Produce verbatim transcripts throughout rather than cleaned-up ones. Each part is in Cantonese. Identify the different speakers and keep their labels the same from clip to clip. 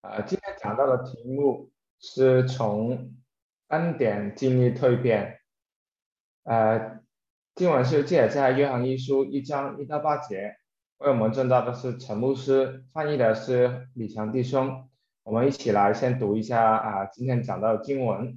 Speaker 1: 呃，今天讲到的题目是从恩典经历蜕变。呃，经文是记载在约翰一书一章一到八节，为我们证道的是陈牧师，翻译的是李强弟兄。我们一起来先读一下啊、呃，今天讲到的经文。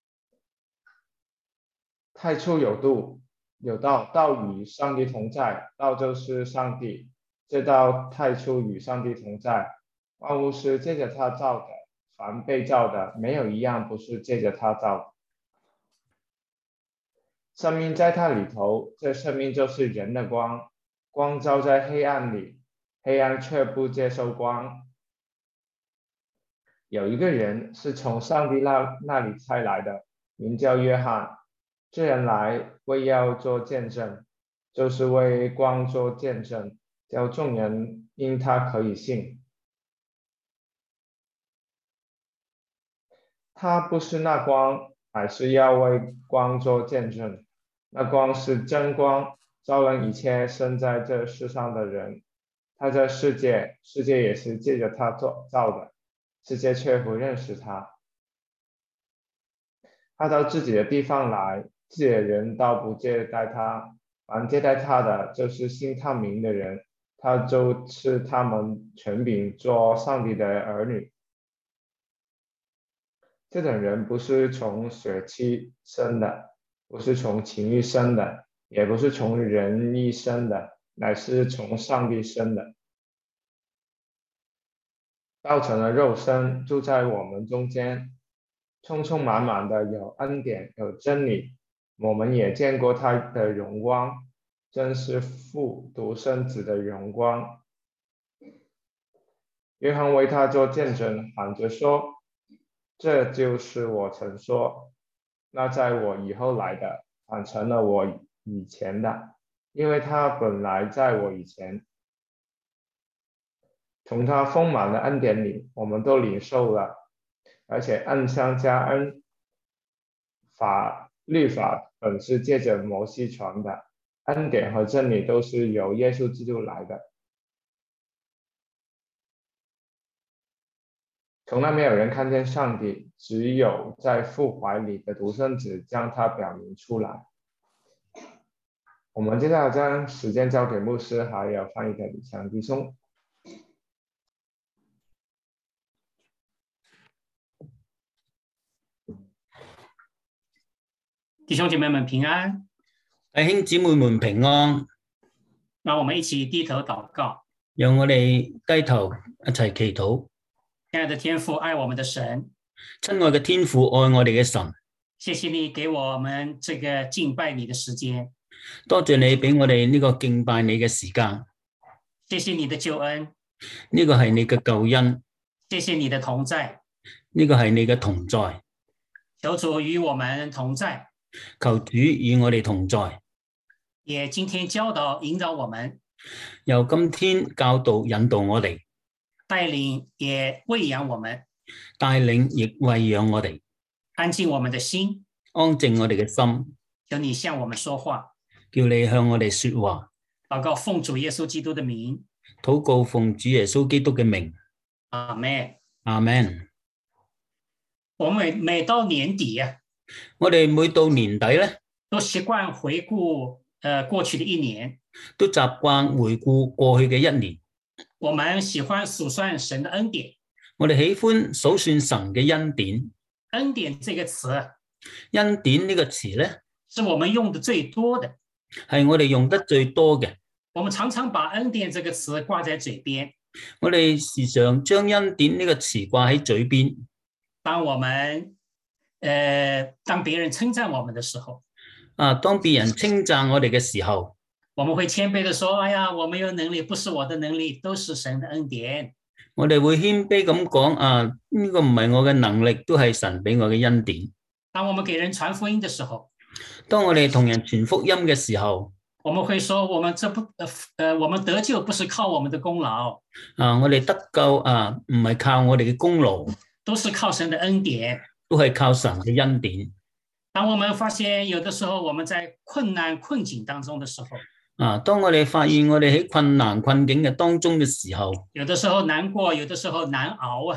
Speaker 1: 太初有道，有道，道与上帝同在，道就是上帝。这道太初与上帝同在，万物是借着他造的，凡被造的，没有一样不是借着他造的。生命在他里头，这生命就是人的光，光照在黑暗里，黑暗却不接受光。有一个人是从上帝那那里差来的，名叫约翰。这人来为要做见证，就是为光做见证，叫众人因他可以信。他不是那光，乃是要为光做见证。那光是真光，照亮一切生在这世上的人。他在世界，世界也是借着他做造的，世界却不认识他。他到自己的地方来，自己的人倒不接待他，凡接待他的，就是信他名的人，他就赐他们权柄做上帝的儿女。这等人不是从血气生的，不是从情欲生的，也不是从人意生的，乃是从上帝生的。道成了肉身，住在我们中间，充充满满的有恩典，有真理。我们也见过他的荣光，真是父独生子的荣光。约翰为他做见证，喊着说：这就是我曾说，那在我以后来的，反成了我以前的，因为他本来在我以前。从他丰满的恩典里，我们都领受了，而且恩相加恩。法律法本是借着摩西传的，恩典和真理都是由耶稣基督来的。从来没有人看见上帝，只有在父怀里的独生子将他表明出来。我们接下来将时间交给牧师，还有翻译的李强弟兄。
Speaker 2: 弟兄姐妹们平安，
Speaker 3: 弟兄姊妹們平安。
Speaker 2: 讓我們一起低頭禱告。
Speaker 3: 讓我哋低頭一齊祈禱。
Speaker 2: 親愛的天父，愛我們的神，
Speaker 3: 親愛嘅天父，愛我哋嘅神，
Speaker 2: 謝謝你給我們這個敬拜你的時間。
Speaker 3: 多謝你俾我哋呢個敬拜你嘅時間。
Speaker 2: 謝謝你的救恩，
Speaker 3: 呢個係你嘅救恩。
Speaker 2: 謝謝你的同在，
Speaker 3: 呢個係你嘅同在。
Speaker 2: 求主與我們同在。
Speaker 3: 求主與我哋同在，
Speaker 2: 也今天教導引導我們，
Speaker 3: 由今天教導引導我哋，
Speaker 2: 帶領也餵養我們，
Speaker 3: 帶領亦餵養我哋，
Speaker 2: 安靜我們的心，
Speaker 3: 安靜我哋嘅心。
Speaker 2: 求你向我們說話，
Speaker 3: 叫你向我哋說話。
Speaker 2: 禱告奉主耶穌基督的名，
Speaker 3: 禱告奉主耶穌基督嘅名。
Speaker 2: 阿們，
Speaker 3: 阿們。
Speaker 2: 我們每每到年底啊，
Speaker 3: 我哋每到年底咧，
Speaker 2: 都習慣回顧呃過去的一年，
Speaker 3: 都習慣回顧過去嘅一年。
Speaker 2: 我們喜歡數算神的恩典，
Speaker 3: 我哋喜歡數算神嘅恩典。
Speaker 2: 恩典這個詞，
Speaker 3: 恩典呢個詞咧，
Speaker 2: 是我們用的最多的，
Speaker 3: 係我哋用得最多嘅。
Speaker 2: 我們常常把恩典這個詞掛在嘴邊，
Speaker 3: 我哋時常將恩典呢個詞掛喺嘴邊。
Speaker 2: 當我們呃，當別人稱讚我們的時候，
Speaker 3: 啊，當別人稱讚我哋嘅時候，
Speaker 2: 我們會謙卑地說：哎呀，我沒有能力，不是我的能力，都是神的恩典。
Speaker 3: 我哋會謙卑咁講：啊，呢個唔係我嘅能力，都係神俾我嘅恩典。
Speaker 2: 當我們給人傳福音的時候，
Speaker 3: 當我哋同人傳福音嘅時候，
Speaker 2: 我們會說：我們這不，呃，我們得救不是靠我們的功勞。
Speaker 3: 啊，我哋得救啊，唔係靠我哋嘅功勞，
Speaker 2: 都是靠神的恩典。
Speaker 3: 都係靠神嘅恩典。
Speaker 2: 當我們發現有的時候我們在困難困境當中的時候，
Speaker 3: 啊，當我哋發現我哋喺困難困境嘅當中嘅時候，
Speaker 2: 有的時候難過，有的時候難熬啊。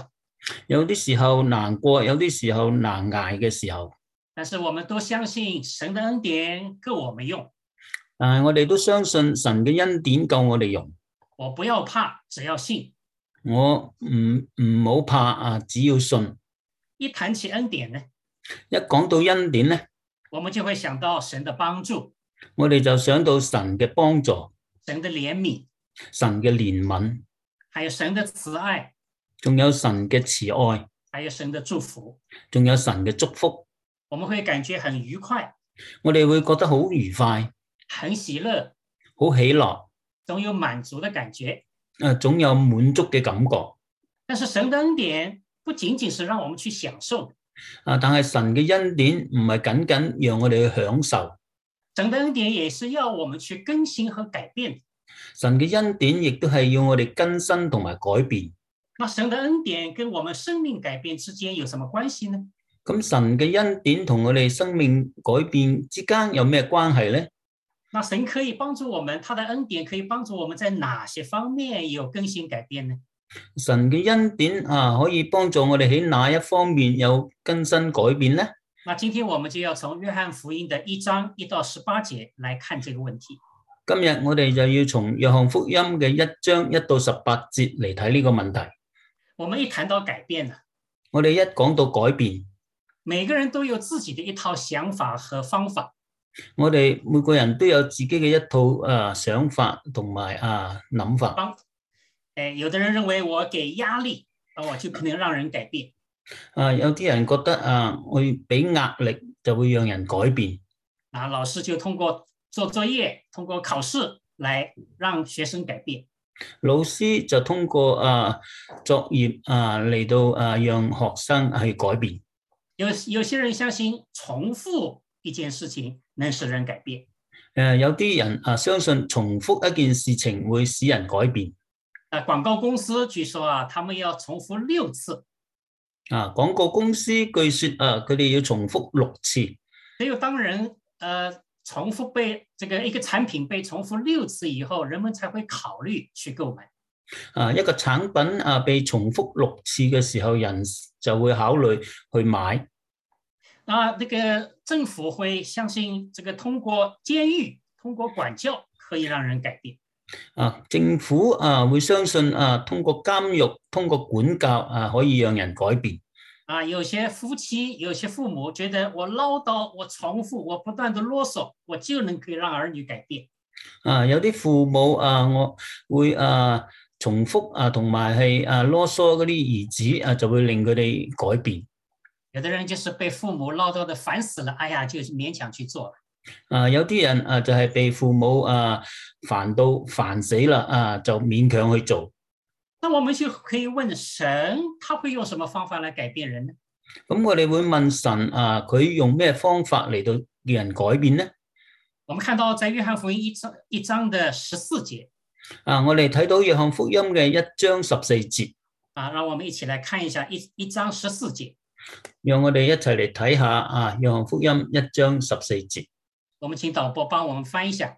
Speaker 3: 有啲時候難過，有啲時候難捱嘅時候。
Speaker 2: 但是我們都相信神的恩典夠我們用。
Speaker 3: 但係我哋都相信神嘅恩典夠我哋用。
Speaker 2: 我不要怕，只要信。
Speaker 3: 我唔唔好怕啊，只要信。
Speaker 2: 一談起恩典呢，
Speaker 3: 一講到恩典呢，
Speaker 2: 我們就會想到神的幫助，
Speaker 3: 我哋就想到神嘅幫助、
Speaker 2: 神的憐憫、
Speaker 3: 神嘅憐憫，
Speaker 2: 還有神的慈愛，
Speaker 3: 仲有神嘅慈愛，
Speaker 2: 還有神的祝福，
Speaker 3: 仲有神嘅祝福。
Speaker 2: 我們會感覺很愉快，
Speaker 3: 我哋會覺得好愉快、
Speaker 2: 很喜樂，
Speaker 3: 好喜樂，
Speaker 2: 總有滿足的感覺。
Speaker 3: 誒，總有滿足嘅感覺。
Speaker 2: 但是神的恩典不僅僅是讓我們去享受，
Speaker 3: 啊，但係神嘅恩典唔係僅僅讓我哋去享受，
Speaker 2: 神的恩典也是要我們去更新和改變。
Speaker 3: 神嘅恩典亦都係要我哋更新同埋改變。
Speaker 2: 那神的恩典跟我們生命改變之間有什麼關係呢？
Speaker 3: 咁神嘅恩典同我哋生命改變之間有咩關係呢？
Speaker 2: 那神可以幫助我們，他的恩典可以幫助我們在哪些方面有更新改變呢？
Speaker 3: 神嘅恩典啊，可以幫助我哋喺哪一方面有更新改變呢？
Speaker 2: 那今天我們就要從約翰福音的一章一到十八節來看這個問題。
Speaker 3: 今日我哋就要從約翰福音嘅一章一到十八節嚟睇呢個問題。
Speaker 2: 我們一談到改變呢，
Speaker 3: 我哋一講到改變，
Speaker 2: 每個人都有自己的一套想法和方法。
Speaker 3: 我哋每個人都有自己嘅一套誒、呃、想法同埋啊諗法。
Speaker 2: 誒，有的人認為我給壓力，我就可能讓人改變。
Speaker 3: 啊，有啲人覺得啊，我俾壓力就會讓人改變。
Speaker 2: 啊，老師就通過做作業、通過考試來讓學生改變。
Speaker 3: 老師就通過啊作業啊嚟到啊讓學生去改變。
Speaker 2: 有有些人相信重複一件事情能使人改變。
Speaker 3: 誒，有啲人啊相信重複一件事情會使人改變。
Speaker 2: 啊，廣告公司據說啊，他們要重複六次。
Speaker 3: 啊，廣告公司據說啊，佢哋要重複六次。
Speaker 2: 只有當人呃重複被這個一個產品被重複六次以後，人們才會考慮去購買。
Speaker 3: 啊，一個產品啊被重複六次嘅時候，人就會考慮去買。
Speaker 2: 啊，這個政府會相信，這個通過監獄、通過管教可以讓人改變。
Speaker 3: 啊，政府啊會相信啊，通過監獄、通過管教啊，可以讓人改變。
Speaker 2: 啊，有些夫妻、有些父母覺得我嘮叨、我重複、我不斷的囉嗦，我就能可以讓兒女改變。
Speaker 3: 啊，有啲父母啊，我會啊重複啊，同埋係啊囉嗦嗰啲兒子啊，就會令佢哋改變。
Speaker 2: 有的人就是被父母嘮叨的煩死了，哎呀，就勉強去做了。
Speaker 3: 啊，有啲人啊就係被父母啊煩到煩死啦，啊就勉強去做。
Speaker 2: 那我們就可以問神，他會用什麼方法來改變人呢？
Speaker 3: 咁我哋會問神啊，佢用咩方法嚟到叫人改變呢？
Speaker 2: 我們看到在約翰福音一章一章的十四節。
Speaker 3: 啊，我哋睇到約翰福音嘅一章十四節。
Speaker 2: 啊，讓我們一起來看一下一一章十四節。
Speaker 3: 讓我哋一齊嚟睇下啊，約翰福音一章十四節。
Speaker 2: 我們請導播幫我們翻一下。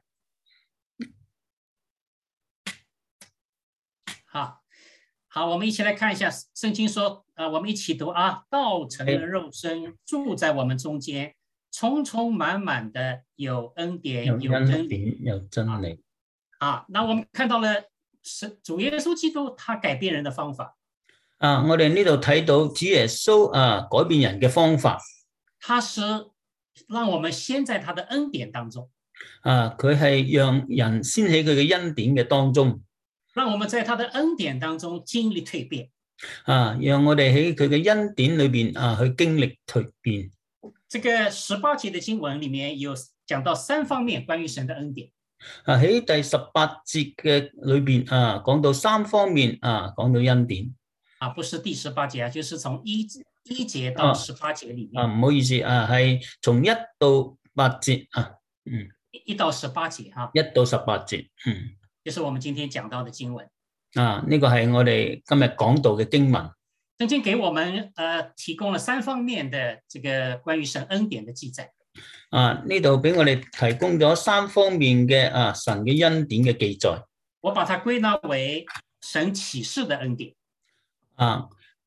Speaker 2: 好，好，我們一起來看一下聖經說，啊，我們一起讀啊，道成了肉身，住在我們中間，充充滿滿的有恩典，有真理，
Speaker 3: 有真理。
Speaker 2: 啊，那我們看到了是主耶穌基督，他改變人的方法。
Speaker 3: 啊，我哋呢度睇到主耶穌啊改變人嘅方法。
Speaker 2: 他是讓我們先在他的恩典當中。
Speaker 3: 啊，佢係讓人先喺佢嘅恩典嘅當中。
Speaker 2: 讓我們在他的恩典當中經歷蛻變。
Speaker 3: 啊，讓我哋喺佢嘅恩典裏邊啊去經歷蛻變。
Speaker 2: 這個十八節的經文裏面有講到三方面關於神的恩典。
Speaker 3: 啊，喺第十八節嘅裏邊啊講到三方面啊講到恩典。
Speaker 2: 啊，不是第十八節啊，就是從一一節到十八節裏面。
Speaker 3: 啊，唔好意思啊，係從一到八節啊，嗯，
Speaker 2: 一到十八節哈，
Speaker 3: 一到十八節，嗯，
Speaker 2: 就是我們今天講到的經文。
Speaker 3: 啊，呢個係我哋今日講到嘅經文。
Speaker 2: 聖經給我們呃提供了三方面的這個關於神恩典的記載。
Speaker 3: 啊，呢度俾我哋提供咗三方面嘅啊神嘅恩典嘅記載。
Speaker 2: 我把它歸納為神啟示的恩典。
Speaker 3: 啊，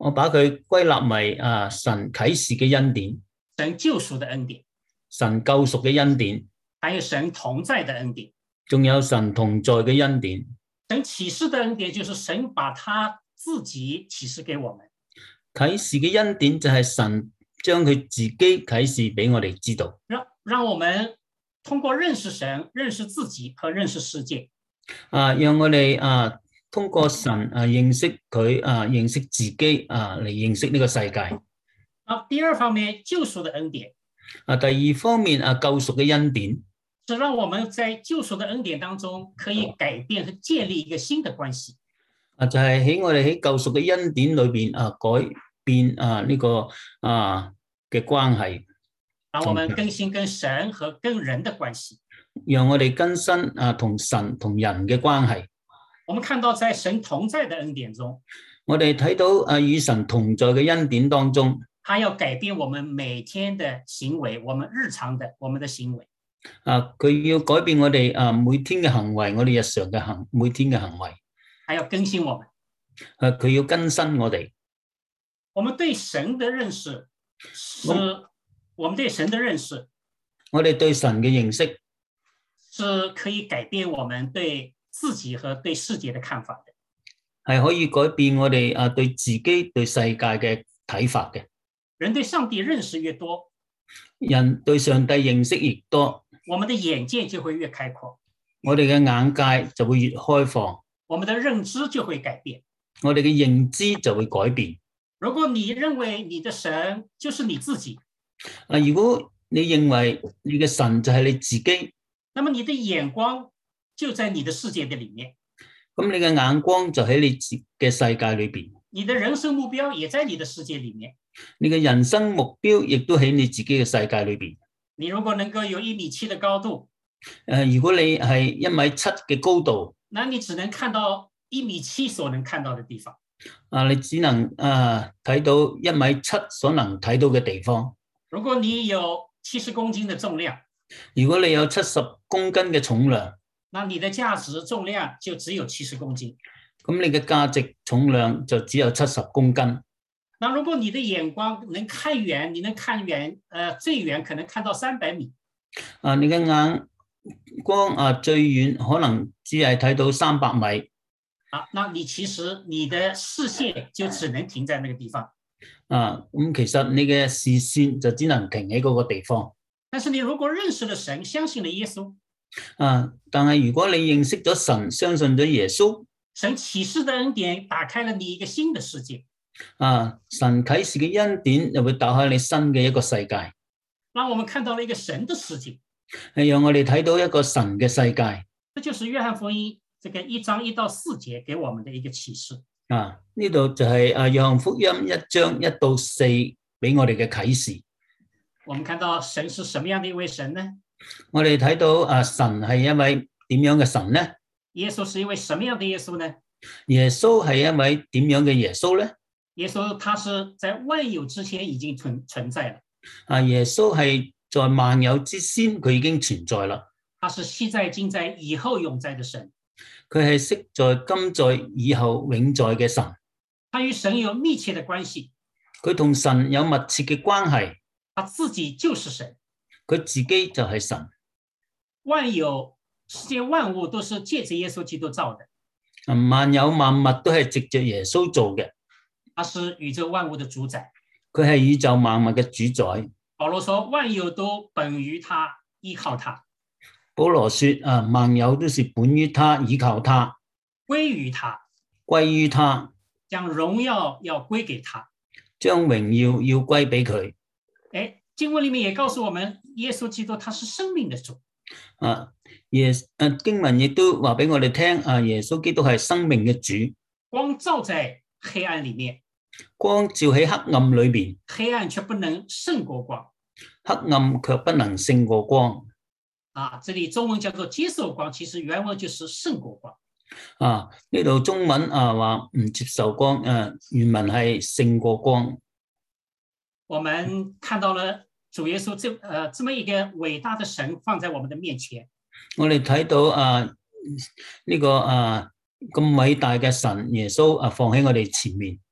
Speaker 3: 我把佢歸納為啊神啟示嘅恩典，
Speaker 2: 神救贖的恩典，
Speaker 3: 神救贖嘅恩典，
Speaker 2: 還有神同在的恩典，
Speaker 3: 仲有神同在嘅恩典。
Speaker 2: 神啟示的恩典就是神把他自己啟示給我們。
Speaker 3: 啟示嘅恩典就係神將佢自己啟示俾我哋知道，
Speaker 2: 讓讓我們通過認識神、認識自己和認識世界，
Speaker 3: 啊，讓我哋啊通過神啊認識佢啊認識自己啊嚟認識呢個世界。
Speaker 2: 啊，第二方面救贖的恩典，
Speaker 3: 啊，第二方面啊救贖嘅恩典，
Speaker 2: 是讓我們在救贖的恩典當中可以改變和建立一個新的關係。
Speaker 3: 啊，就係喺我哋喺救贖嘅恩典裏邊啊改變啊呢個啊嘅關係，
Speaker 2: 讓我們更新跟神和跟人的關係，
Speaker 3: 讓我哋更新啊同神同人嘅關係。
Speaker 2: 我們看到在神同在的恩典中，
Speaker 3: 我哋睇到啊與神同在嘅恩典當中，
Speaker 2: 他要改變我們每天的行為，我們日常的我們的行為。
Speaker 3: 啊，佢要改變我哋啊每天嘅行為，我哋日常嘅行每天嘅行為。
Speaker 2: 還要更新我們，
Speaker 3: 啊，佢要更新我哋。
Speaker 2: 我們對神的認識是，我們對神的認識，
Speaker 3: 我哋對神嘅認識
Speaker 2: 是可以改變我們對自己和對世界的看法的，
Speaker 3: 係可以改變我哋啊對自己對世界嘅睇法嘅。
Speaker 2: 人對上帝認識越多，
Speaker 3: 人對上帝認識越多，
Speaker 2: 我們的眼界就會越開闊，
Speaker 3: 我哋嘅眼界就會越開放，
Speaker 2: 我們的認知就會改變，
Speaker 3: 我哋嘅認知就會改變。
Speaker 2: 如果你認為你的神就是你自己，
Speaker 3: 啊，如果你認為你嘅神就係你自己，
Speaker 2: 那麼你的眼光就在你的世界的裡面，
Speaker 3: 咁你嘅眼光就喺你自嘅世界裏邊，
Speaker 2: 你的人生目標也在你的世界裡面，
Speaker 3: 你嘅人生目標亦都喺你自己嘅世界裏邊。
Speaker 2: 你如果能夠有一米七的高度，
Speaker 3: 誒，如果你係一米七嘅高度，
Speaker 2: 那你只能看到一米七所能看到的地方。
Speaker 3: 啊，你只能啊睇到一米七所能睇到嘅地方。
Speaker 2: 如果你有七十公斤的重量，
Speaker 3: 如果你有七十公斤嘅重量，
Speaker 2: 那你的價值重量就只有七十公斤。
Speaker 3: 咁你嘅價值重量就只有七十公斤。
Speaker 2: 那如果你的眼光能看遠，你能看遠，呃，最遠可能看到三百米。
Speaker 3: 啊，你嘅眼光啊最遠可能只係睇到三百米。
Speaker 2: 啊，那你其實你的視線就只能停在那個地方。
Speaker 3: 啊，咁其實你嘅視線就只能停喺嗰個地方。
Speaker 2: 但是你如果認識了神，相信了耶穌，
Speaker 3: 啊，但係如果你認識咗神，相信咗耶穌，
Speaker 2: 神啟示的恩典打開了你一個新的世界。
Speaker 3: 啊，神啟示嘅恩典又會打開你新嘅一個世界，
Speaker 2: 讓我們看到了一個神的世界，
Speaker 3: 係讓我哋睇到一個神嘅世界。
Speaker 2: 這就是約翰福音這個一章一到四節給我們的一個啟示。
Speaker 3: 啊，呢度就係啊約翰福音一章一到四俾我哋嘅啟示。
Speaker 2: 我們看到神是什麼樣的一位神呢？
Speaker 3: 我哋睇到啊神係一位點樣嘅神呢？
Speaker 2: 耶穌是一位什麼樣的耶穌呢？
Speaker 3: 耶穌係一位點樣嘅耶穌呢？
Speaker 2: 耶穌他是在萬有之前已經存存在了。
Speaker 3: 啊，耶穌係在萬有之先，佢已經存在啦。
Speaker 2: 他是昔在、今在、以後永在的神。
Speaker 3: 佢係昔在、今在、以後永在嘅神。
Speaker 2: 他與神有密切的關係。
Speaker 3: 佢同神有密切嘅關係。
Speaker 2: 他自己就是神。
Speaker 3: 佢自己就係神。
Speaker 2: 萬有世界萬物都是借着耶穌基督造的。
Speaker 3: 萬有萬物都係藉着耶穌做嘅。
Speaker 2: 他是宇宙萬物的主宰。
Speaker 3: 佢係宇宙萬物嘅主宰。
Speaker 2: 保羅說：萬有都本於他，依靠他。
Speaker 3: 保羅說：啊，萬有都是本於他，依靠他，
Speaker 2: 歸於他，
Speaker 3: 歸於他，
Speaker 2: 將榮耀要歸給他，
Speaker 3: 將榮耀要歸俾佢。
Speaker 2: 誒，經文裏面也告訴我們，耶穌基督他是生命的主。
Speaker 3: 啊，耶啊經文亦都話俾我哋聽，啊耶穌基督係生命嘅主。光
Speaker 2: 照在黑暗裏面，
Speaker 3: 光照喺黑暗裏邊，
Speaker 2: 黑暗卻不能勝過光，
Speaker 3: 黑暗卻不能勝過光。
Speaker 2: 啊，這裏中文叫做接受光，其實原文就是勝過光。
Speaker 3: 啊，呢度中文啊話唔接受光，誒、啊、原文係勝過光。
Speaker 2: 我們看到了主耶穌這呃這麼一個偉大的神放在我們的面前。
Speaker 3: 我哋睇到啊呢、這個啊咁偉大嘅神耶穌啊放喺我哋前面。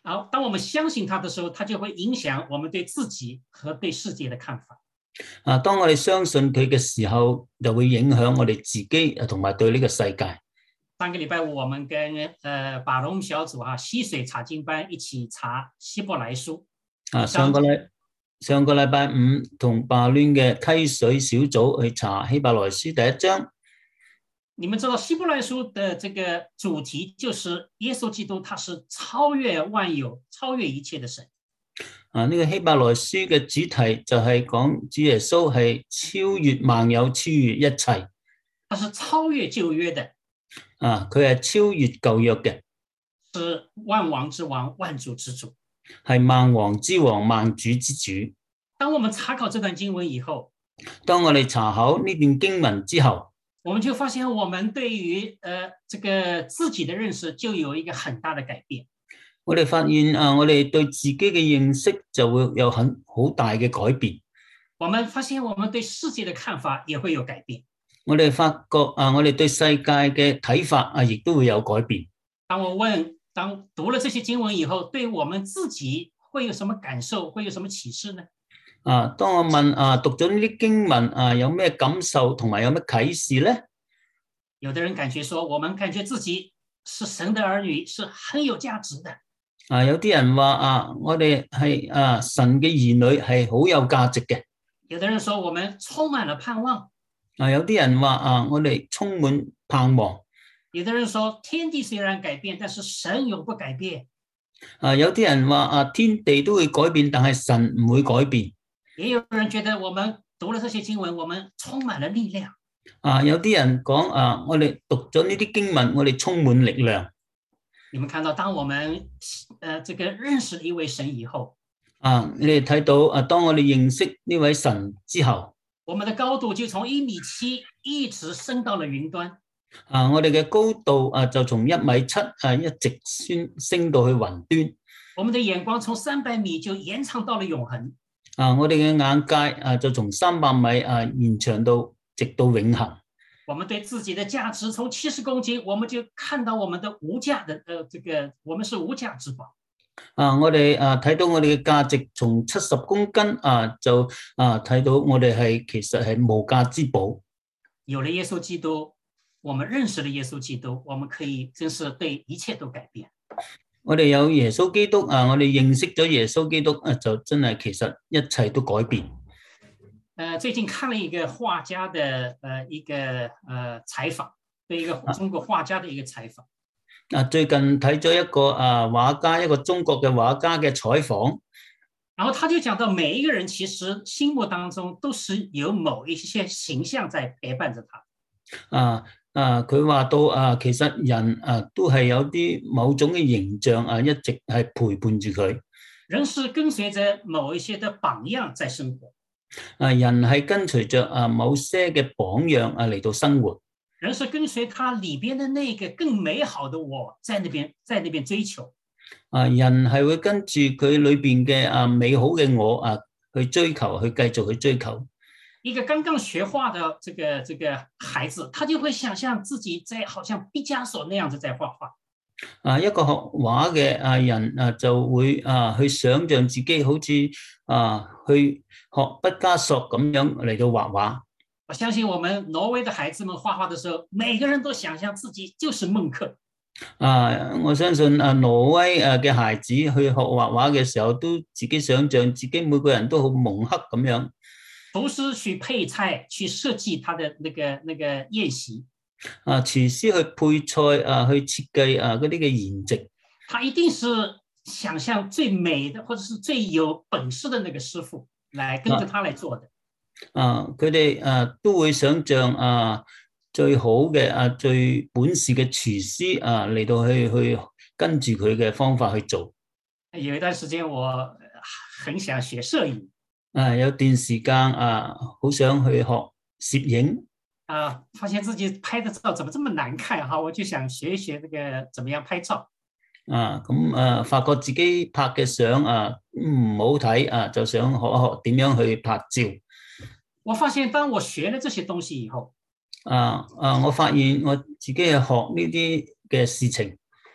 Speaker 2: 好，當我們相信他的時候，他就會影響我們對自己和對世界的看法。
Speaker 3: 啊，當我哋相信佢嘅時候，就會影響我哋自己同埋對呢個世界。
Speaker 2: 上個禮拜五，我們跟呃把龍小組哈溪水查經班一起查希伯來書。
Speaker 3: 啊，上個禮上個禮拜五同巴亂嘅溪水小組去查希伯來書第一章。
Speaker 2: 你們知道希伯來書的這個主題就是耶穌基督，他是超越萬有、超越一切的神。
Speaker 3: 啊，呢個希伯來書嘅主題就係講主耶穌係超越萬有、超越一切。
Speaker 2: 他是超越舊約的。
Speaker 3: 啊，佢係超越舊約嘅，
Speaker 2: 是萬王之王、萬主之主，
Speaker 3: 係萬王之王、萬主之主。
Speaker 2: 當我們查考這段經文以後，
Speaker 3: 當我哋查考呢段經文之後，
Speaker 2: 我們就發現我們對於呃這個自己的認識就有一個很大的改變。
Speaker 3: 我哋發現啊，我哋對自己嘅認識就會有很好大嘅改變。
Speaker 2: 我們發現我們對世界的看法也會有改變。
Speaker 3: 我哋發覺啊，我哋對世界嘅睇法啊，亦都會有改變。
Speaker 2: 當我問，當讀了這些經文以後，對我們自己會有什麼感受，會有什麼啟示呢？
Speaker 3: 啊，當我問啊，讀咗呢啲經文啊，有咩感受同埋有咩啟示呢？
Speaker 2: 有的人感覺說，我們感覺自己是神的兒女，是很有價值的。
Speaker 3: 啊，有啲人話啊，我哋係啊神嘅兒女，係好有價值嘅。
Speaker 2: 有的人說，我們充滿了盼望。
Speaker 3: 啊，有啲人話啊，我哋充滿盼望。
Speaker 2: 有的人說，天地雖然改變，但是神永不改變。
Speaker 3: 啊，有啲人話啊，天地都會改變，但係神唔會改變。
Speaker 2: 也有人覺得，我們讀了這些經文，我們充滿了力量。
Speaker 3: 啊，有啲人講啊，我哋讀咗呢啲經文，我哋充滿力量。
Speaker 2: 你們看到，當我們呃這個認識一位神以後，
Speaker 3: 啊，你哋睇到啊，當我哋認識呢位神之後，
Speaker 2: 我們的高度就從一米七一直升到了雲端。
Speaker 3: 啊，我哋嘅高度啊，就從一米七啊一直升升到去雲端。
Speaker 2: 我們的眼光從三百米就延長到了永恆。
Speaker 3: 啊，我哋嘅眼界啊，就從三百米啊延長到直到永恆。
Speaker 2: 我們對自己的價值從七十公斤，我們就看到我們的無價的，呃，這個我們是無價之寶。
Speaker 3: 啊，我哋啊睇到我哋嘅價值從七十公斤啊，就啊睇到我哋係其實係無價之寶。
Speaker 2: 有了耶穌基督，我們認識了耶穌基督，我們可以真是對一切都改變。
Speaker 3: 我哋有耶穌基督啊，我哋認識咗耶穌基督啊，就真係其實一切都改變。
Speaker 2: 呃，最近看了一個畫家的，呃，一個呃採訪，對一個中國畫家的一個採訪。
Speaker 3: 啊，最近睇咗一個啊畫家，一個中國嘅畫家嘅採訪，
Speaker 2: 然後他就講到，每一個人其實心目當中都是有某一些形象在陪伴着他。
Speaker 3: 啊啊，佢話到啊，其實人啊都係有啲某種嘅形象啊，一直係陪伴住佢。
Speaker 2: 人是跟隨着某一些的榜樣在生活。
Speaker 3: 啊，人係跟隨着啊某些嘅榜樣啊嚟到生活。
Speaker 2: 人是跟隨他裏邊的那個更美好的我，在那邊在那邊追求。
Speaker 3: 啊，人係會跟住佢裏邊嘅啊美好嘅我啊去追求，去繼續去追求。
Speaker 2: 一個剛剛學畫的這個這個孩子，他就會想象自己在好像畢加索那樣子在畫畫。
Speaker 3: 啊，一個學畫嘅啊人啊就會啊去想象自己好似啊去學畢加索咁樣嚟到畫畫。
Speaker 2: 我相信我們挪威的孩子們畫畫的時候，每個人都想象自己就是孟克。
Speaker 3: 啊，我相信啊挪威啊嘅孩子去學畫畫嘅時候，都自己想象自己每個人都好蒙克咁樣。
Speaker 2: 廚師去配菜，去設計他的那個那個宴席。
Speaker 3: 啊，廚師去配菜啊，去設計啊嗰啲嘅筵席。
Speaker 2: 他一定是想象最美的，或者是最有本事的那個師傅來跟着他來做的。
Speaker 3: 啊，佢哋啊都會想象啊最好嘅啊最本事嘅廚師啊嚟到去去跟住佢嘅方法去做。
Speaker 2: 有一段時間我很想學攝影。
Speaker 3: 啊，有段時間啊好想去學攝影。
Speaker 2: 啊，發現自己拍的照怎麼這麼難看哈，我就想學一學這個怎麼樣拍照。
Speaker 3: 啊，咁啊，發覺自己拍嘅相啊唔好睇啊，就想學一學點樣去拍照。
Speaker 2: 我發現當我學了這些東西以後，
Speaker 3: 啊啊，我發現我自己去學呢啲嘅事情，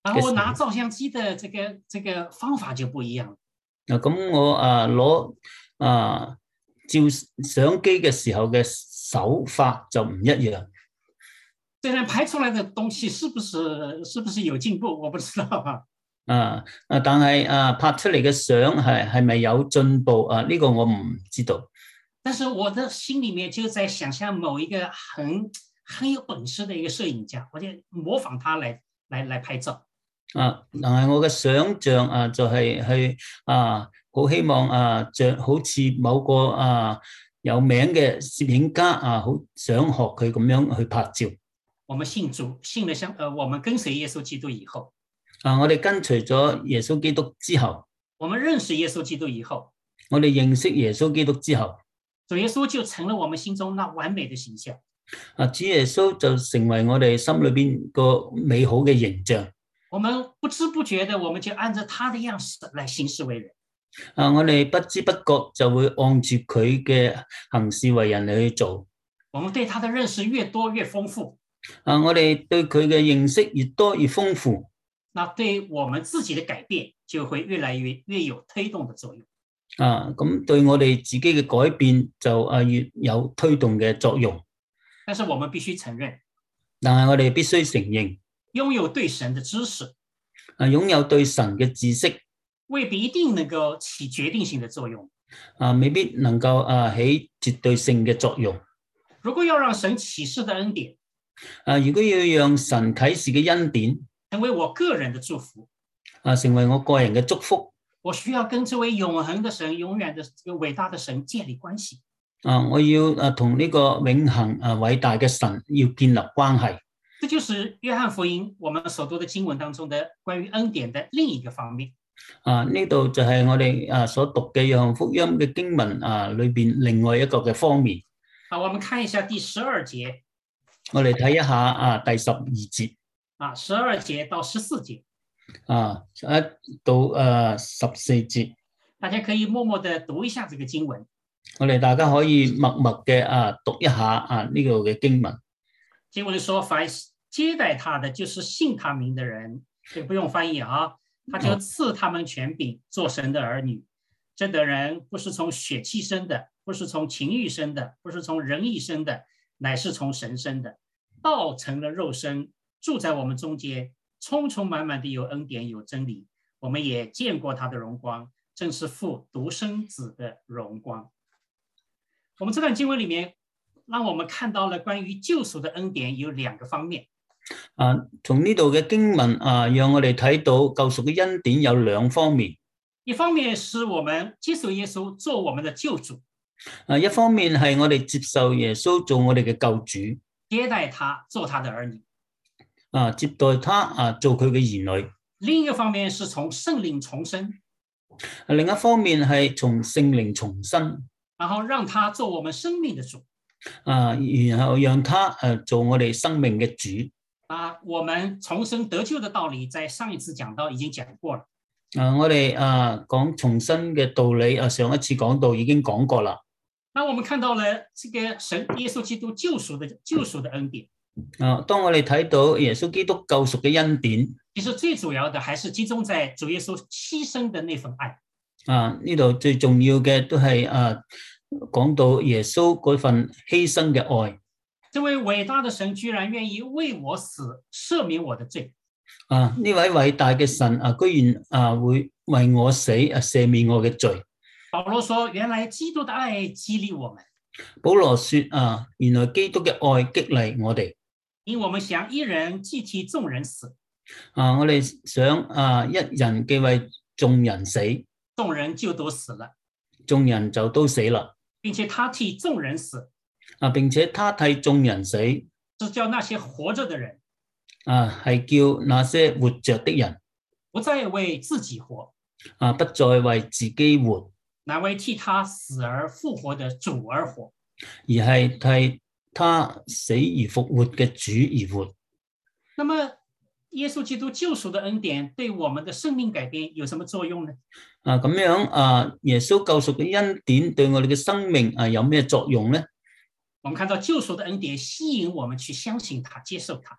Speaker 2: 然後我拿照相機的這個這個方法就不一樣。
Speaker 3: 嗱，咁我啊攞啊照相機嘅時候嘅手法就唔一樣。
Speaker 2: 雖然拍出來的東西是不是是不是有進步，我不知道啊。
Speaker 3: 啊啊，但係啊拍出嚟嘅相係係咪有進步啊？呢、這個我唔知道。
Speaker 2: 但是我的心裏面就在想象某一個很很有本事的一個攝影家，我就模仿他來來來拍照。
Speaker 3: 啊，但係我嘅想象啊，就係、是、去啊，好希望啊，像好似某個啊有名嘅攝影家啊，好想學佢咁樣去拍照。
Speaker 2: 我們信主，信了相，呃，我們跟隨耶穌基督以後，
Speaker 3: 啊，我哋跟隨咗耶穌基督之後，
Speaker 2: 我們認識耶穌基督以後，
Speaker 3: 我哋認識耶穌基督之後，
Speaker 2: 主耶穌就成了我們心中那完美的形象。
Speaker 3: 啊，主耶穌就成為我哋心裏邊個美好嘅形象。
Speaker 2: 我們不知不覺的，我們就按照他的樣式來行事為人。
Speaker 3: 啊，我哋不知不覺就會按住佢嘅行事為人嚟去做。
Speaker 2: 我們對他的認識越多越豐富。
Speaker 3: 啊，我哋對佢嘅認識越多越豐富，
Speaker 2: 那對我們自己的改變就會越來越越有推動的作用。
Speaker 3: 啊，咁對我哋自己嘅改變就啊越有推動嘅作用。
Speaker 2: 但是我們必須承認，
Speaker 3: 但係我哋必須承認，
Speaker 2: 擁有對神的知識，
Speaker 3: 啊，擁有對神嘅知識，
Speaker 2: 未必一定能夠起決定性的作用。
Speaker 3: 啊，未必能夠啊起絕對性嘅作用。
Speaker 2: 如果要讓神啟示的恩典，
Speaker 3: 啊，如果要讓神啟示嘅恩典
Speaker 2: 成為我個人的祝福，
Speaker 3: 啊，成為我個人嘅祝福，
Speaker 2: 我需要跟這位永恆的神、永遠的這個偉大的神建立關係。
Speaker 3: 啊，我要啊同呢個永恆啊偉大嘅神要建立關係。
Speaker 2: 這就是約翰福音我們所讀的經文當中的關於恩典的另一個方面。
Speaker 3: 啊，呢度就係我哋啊所讀嘅約翰福音嘅經文啊裏邊另外一個嘅方面。
Speaker 2: 好，我們看一下第十二節。
Speaker 3: 我哋睇一下啊第十二節。
Speaker 2: 啊，十二節到十四節。
Speaker 3: 啊，一到誒十四節。
Speaker 2: 大家可以默默地讀一下這個經文。
Speaker 3: 我哋大家可以默默嘅啊讀一下啊呢個嘅經文。
Speaker 2: 經文說，凡接待他的，就是信他名的人，這個不用翻譯啊，他就賜他們權柄，做神的兒女。這等人不是從血氣生的，不是從情欲生的，不是從人意生的，乃是從神生的。道成了肉身，住在我們中間，充充滿滿的有恩典有真理。我們也見過他的榮光，正是父獨生子的榮光。我們這段經文裡面，讓我們看到了關於救贖的恩典有兩個方面。
Speaker 3: 啊，從呢度嘅經文啊，讓我哋睇到救贖嘅恩典有兩方面。
Speaker 2: 一方面是我們接受耶穌做我們的救主。
Speaker 3: 啊，一方面係我哋接受耶穌做我哋嘅救主，
Speaker 2: 接待他做他的兒女。
Speaker 3: 啊，接待他啊做佢嘅兒女。
Speaker 2: 另一個方面是從聖靈重生。
Speaker 3: 另一方面係從聖靈重生。
Speaker 2: 然後讓他做我們生命的主，
Speaker 3: 啊，然後讓他誒做我哋生命嘅主。
Speaker 2: 啊，我們重生得救的道理，在上一次講到已經講過了。
Speaker 3: 啊，我哋啊講重生嘅道理啊，上一次講到已經講過啦。
Speaker 2: 那我們看到了這個神耶穌基督救贖的救贖的恩典。
Speaker 3: 啊，當我哋睇到耶穌基督救贖嘅恩典，
Speaker 2: 其實最主要的還是集中在主耶穌犧牲的那份愛。啊，
Speaker 3: 呢度最重要嘅都係啊，講到耶穌嗰份犧牲嘅愛。
Speaker 2: 這位偉大的神居然願意為我死，赦免我的罪。
Speaker 3: 啊，呢位偉大嘅神啊，居然啊會為我死啊，赦免我嘅罪。
Speaker 2: 保羅說：原來基督的愛激勵我們。
Speaker 3: 保羅說啊，原來基督嘅愛激勵我哋。
Speaker 2: 因我們想一人既替眾人死。
Speaker 3: 啊，我哋想啊，一人既為眾人死。
Speaker 2: 眾人就都死了，
Speaker 3: 眾人就都死啦，
Speaker 2: 並且他替眾人死，
Speaker 3: 啊，並且他替眾人死，
Speaker 2: 是叫那些活着的人，
Speaker 3: 啊，係叫那些活着的人，
Speaker 2: 不再為自己活，
Speaker 3: 啊，不再為自己活，
Speaker 2: 乃為替他死而復活的主而活，
Speaker 3: 而係替他死而復活嘅主而活。
Speaker 2: 那麼耶穌基督救贖的恩典對我們的生命改變有什麼作用呢？
Speaker 3: 啊，咁樣啊，耶穌救贖嘅恩典對我哋嘅生命啊有咩作用呢？
Speaker 2: 我們看到救贖的恩典吸引我們去相信他、接受他。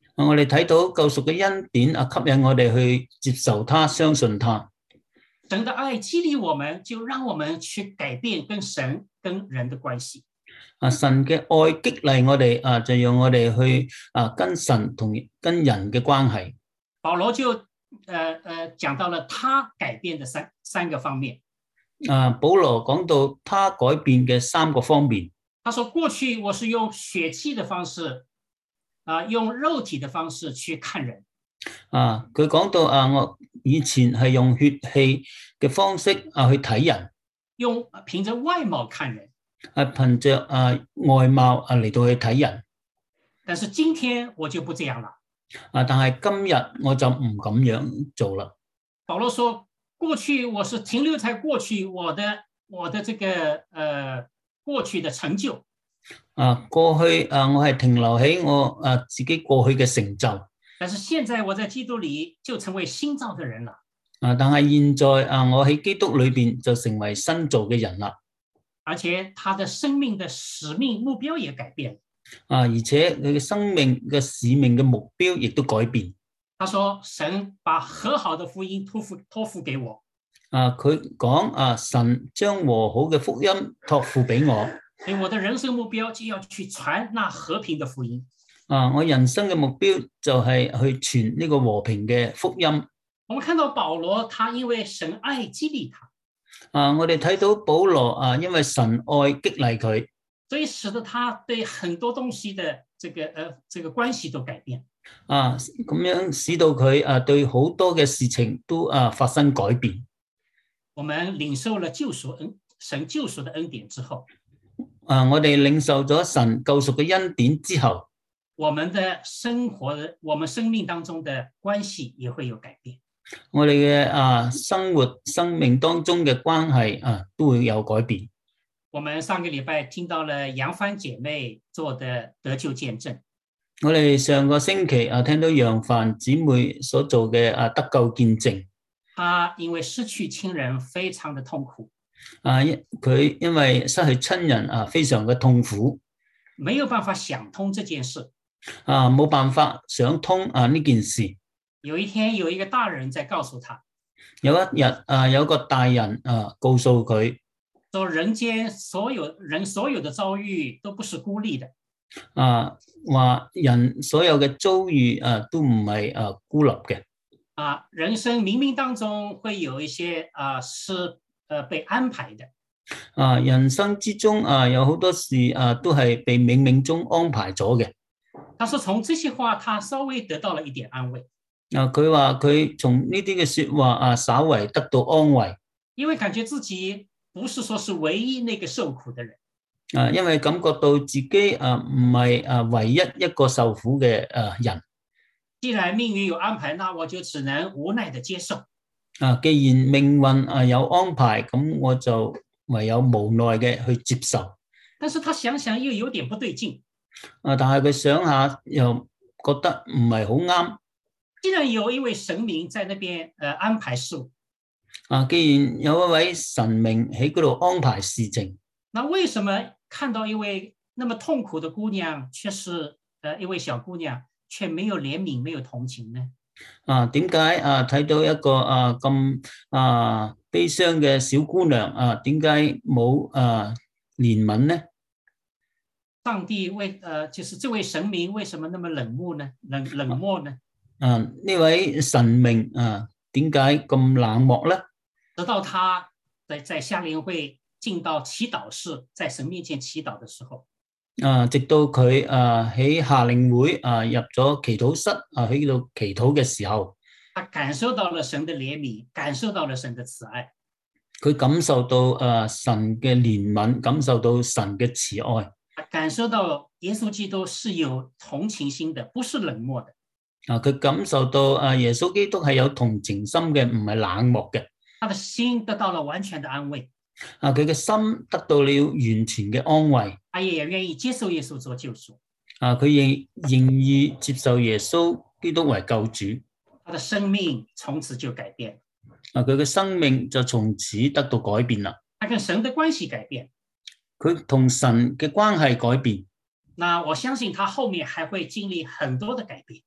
Speaker 3: 我哋睇到救贖嘅恩典啊，吸引我哋去接受他，相信他。
Speaker 2: 神的愛激勵我們，就讓我們去改變跟神跟人的關係。
Speaker 3: 啊，神嘅愛激勵我哋啊，就讓我哋去啊跟神同跟人嘅關係。
Speaker 2: 保羅就誒誒講到了他改變的三三個方面。
Speaker 3: 啊，保羅講到他改變嘅三個方面。
Speaker 2: 他說：過去我是用血氣的方式，啊，用肉體的方式去看人。
Speaker 3: 啊，佢講到啊，我以前係用血氣嘅方式啊去睇人，
Speaker 2: 用憑着外貌看人，
Speaker 3: 係憑着啊外貌啊嚟到去睇人。
Speaker 2: 但是今天我就不這樣了。
Speaker 3: 啊，但係今日我就唔咁樣做啦。
Speaker 2: 保羅說：過去我是停留在過去我的我的這個呃過去的成就。
Speaker 3: 啊，過去啊，我係停留喺我啊自己過去嘅成就。
Speaker 2: 但是現在我在基督裏就成為新造的人了。
Speaker 3: 啊，但係現在啊，我喺基督裏邊就成為新造嘅人啦。
Speaker 2: 而且他的生命的使命目標也改變。
Speaker 3: 啊，而且佢嘅生命嘅使命嘅目標亦都改變。
Speaker 2: 他說：神把和好的福音託付託付給我。
Speaker 3: 啊，佢講啊，神將和好嘅福音託付俾我。
Speaker 2: 所以我的人生目標就要去傳那和平的福音。
Speaker 3: 啊，我人生嘅目標就係去傳呢個和平嘅福音。
Speaker 2: 我們看到保羅，他因為神愛激勵他。
Speaker 3: 啊，我哋睇到保羅啊，因為神愛激勵佢，
Speaker 2: 所以使得他對很多東西的這個呃這個關係都改變。
Speaker 3: 啊，咁樣使到佢啊對好多嘅事情都啊發生改變。
Speaker 2: 我們領受了救贖恩神救贖的恩典之後，
Speaker 3: 啊，我哋領受咗神救贖嘅恩典之後，
Speaker 2: 我們的生活，我們生命當中的關係也會有改變。
Speaker 3: 我哋嘅啊生活生命當中嘅關係啊都會有改變。
Speaker 2: 我們上個禮拜聽到了楊帆姐妹做的得救見證。
Speaker 3: 我哋上個星期啊聽到楊帆姊妹所做嘅啊得救見證。
Speaker 2: 她因為失去親人非常的痛苦。
Speaker 3: 啊，佢因為失去親人啊非常嘅痛苦，
Speaker 2: 沒有辦法想通這件事。
Speaker 3: 啊，冇辦法想通啊呢件事。
Speaker 2: 有一天有一個大人在告訴他，
Speaker 3: 有一日啊有個大人啊告訴佢，
Speaker 2: 說人間所有人所有的遭遇都不是孤立的。
Speaker 3: 啊，話人所有嘅遭遇啊都唔係啊孤立嘅。
Speaker 2: 啊，人生冥冥當中會有一些啊是呃被安排的。
Speaker 3: 啊，人生之中啊有好多事啊都係被冥冥中安排咗嘅。
Speaker 2: 他說從這些話，他稍微得到了一點安慰。
Speaker 3: 啊，佢話佢從呢啲嘅說話啊，稍為得到安慰，
Speaker 2: 因為感覺自己不是說是唯一那個受苦的人。
Speaker 3: 啊，因為感覺到自己啊唔係啊唯一一個受苦嘅誒人。
Speaker 2: 既然命運有安排，那我就只能無奈的接受。
Speaker 3: 啊，既然命運啊有安排，咁我就唯有無奈嘅去接受。
Speaker 2: 但是他想想又有點不對勁。
Speaker 3: 啊，但係佢想下又覺得唔係好啱。
Speaker 2: 既然有一位神明在那邊誒安排事務，
Speaker 3: 啊，既然有一位神明喺嗰度安排事情，
Speaker 2: 那為什麼看到一位那麼痛苦的姑娘，卻是誒一位小姑娘，卻沒有憐憫，沒有同情呢？
Speaker 3: 啊，點解啊睇到一個啊咁啊悲傷嘅小姑娘啊，點解冇啊憐憫呢？
Speaker 2: 上帝為誒，就是這位神明為什麼那麼冷漠呢？冷冷漠呢？
Speaker 3: 啊，呢位神明啊，點解咁冷漠咧？
Speaker 2: 直到他在在夏令會進到祈禱室，在神面前祈禱的時候，
Speaker 3: 啊，直到佢啊喺夏令會啊入咗祈禱室啊喺度祈禱嘅時候，
Speaker 2: 他感受到了神的憐憫，感受到了神的慈愛。
Speaker 3: 佢感受到啊神嘅憐憫，感受到神嘅慈愛，
Speaker 2: 他感受到耶穌基督是有同情心的，不是冷漠的。
Speaker 3: 啊，佢感受到啊耶穌基督係有同情心嘅，唔係冷漠嘅。
Speaker 2: 他的心得到了完全的安慰。
Speaker 3: 啊，佢嘅心得到了完全嘅安慰。
Speaker 2: 他也願意接受耶穌做救贖。
Speaker 3: 啊，佢亦願意接受耶穌基督為救主。
Speaker 2: 他的生命從此就改變。
Speaker 3: 啊，佢嘅生命就從此得到改變啦。
Speaker 2: 他跟神的關係改變。
Speaker 3: 佢同神嘅關係改變。
Speaker 2: 那我相信他後面還會經歷很多的改變。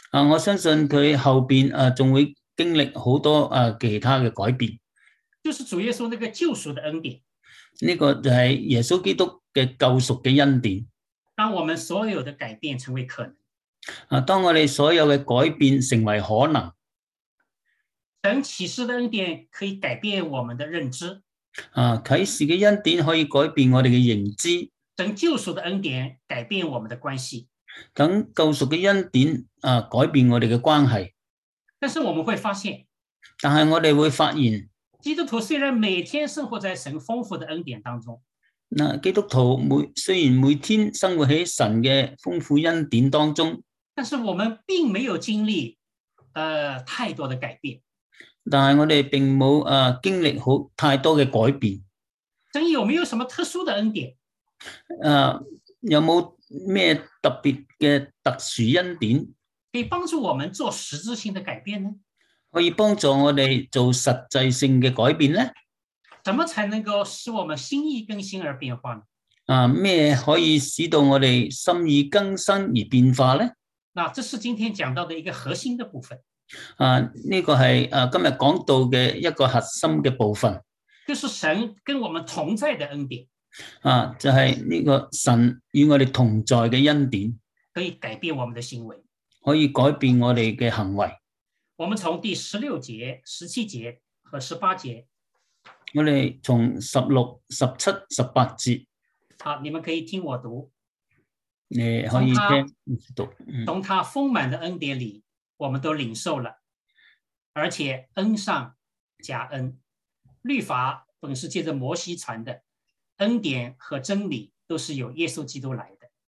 Speaker 3: 啊，我相信佢後邊啊仲會經歷好多啊其他嘅改變。
Speaker 2: 就是主耶穌那個救贖的恩典。
Speaker 3: 呢個就係耶穌基督嘅救贖嘅恩典。
Speaker 2: 當我們所有的改變成為可能。
Speaker 3: 啊，當我哋所有嘅改變成為可能。
Speaker 2: 神啟示的恩典可以改變我們的認知。
Speaker 3: 啊，啟示嘅恩典可以改變我哋嘅認知。
Speaker 2: 神救贖的恩典改變我們的關係。
Speaker 3: 等救贖嘅恩典啊，改變我哋嘅關係。
Speaker 2: 但是我們會發現，
Speaker 3: 但係我哋會發現，
Speaker 2: 基督徒雖然每天生活在神豐富的恩典當中，
Speaker 3: 嗱，基督徒每雖然每天生活喺神嘅豐富恩典當中，
Speaker 2: 但是我們並沒有經歷，呃，太多的改變。
Speaker 3: 但係我哋並冇啊經歷好太多嘅改變。
Speaker 2: 神有沒有什麼特殊的恩典？
Speaker 3: 啊，有冇咩特別嘅特殊恩典
Speaker 2: 可以幫助我們做實質性的改變呢？
Speaker 3: 可以幫助我哋做實際性嘅改變呢？
Speaker 2: 怎麼才能夠使我們心意更新而變化呢？
Speaker 3: 啊，咩可以使到我哋心意更新而變化呢？
Speaker 2: 那這是今天講到的一個核心的部分。
Speaker 3: 啊，呢個係啊今日講到嘅一個核心嘅部分，
Speaker 2: 就是神跟我們同在的恩典。
Speaker 3: 啊，就係呢個神與我哋同在嘅恩典，
Speaker 2: 可以改變我們的行為，
Speaker 3: 可以改變我哋嘅行為。
Speaker 2: 我們從第十六節、十七節和十八節，
Speaker 3: 我哋從十六、十七、十八節，
Speaker 2: 好，你們可以聽我讀，
Speaker 3: 你可以聽讀。
Speaker 2: 從他豐滿的恩典裏，我們都領受了，而且恩上加恩。律法本是借着摩西傳的，恩典和真理都是由耶穌基督來的。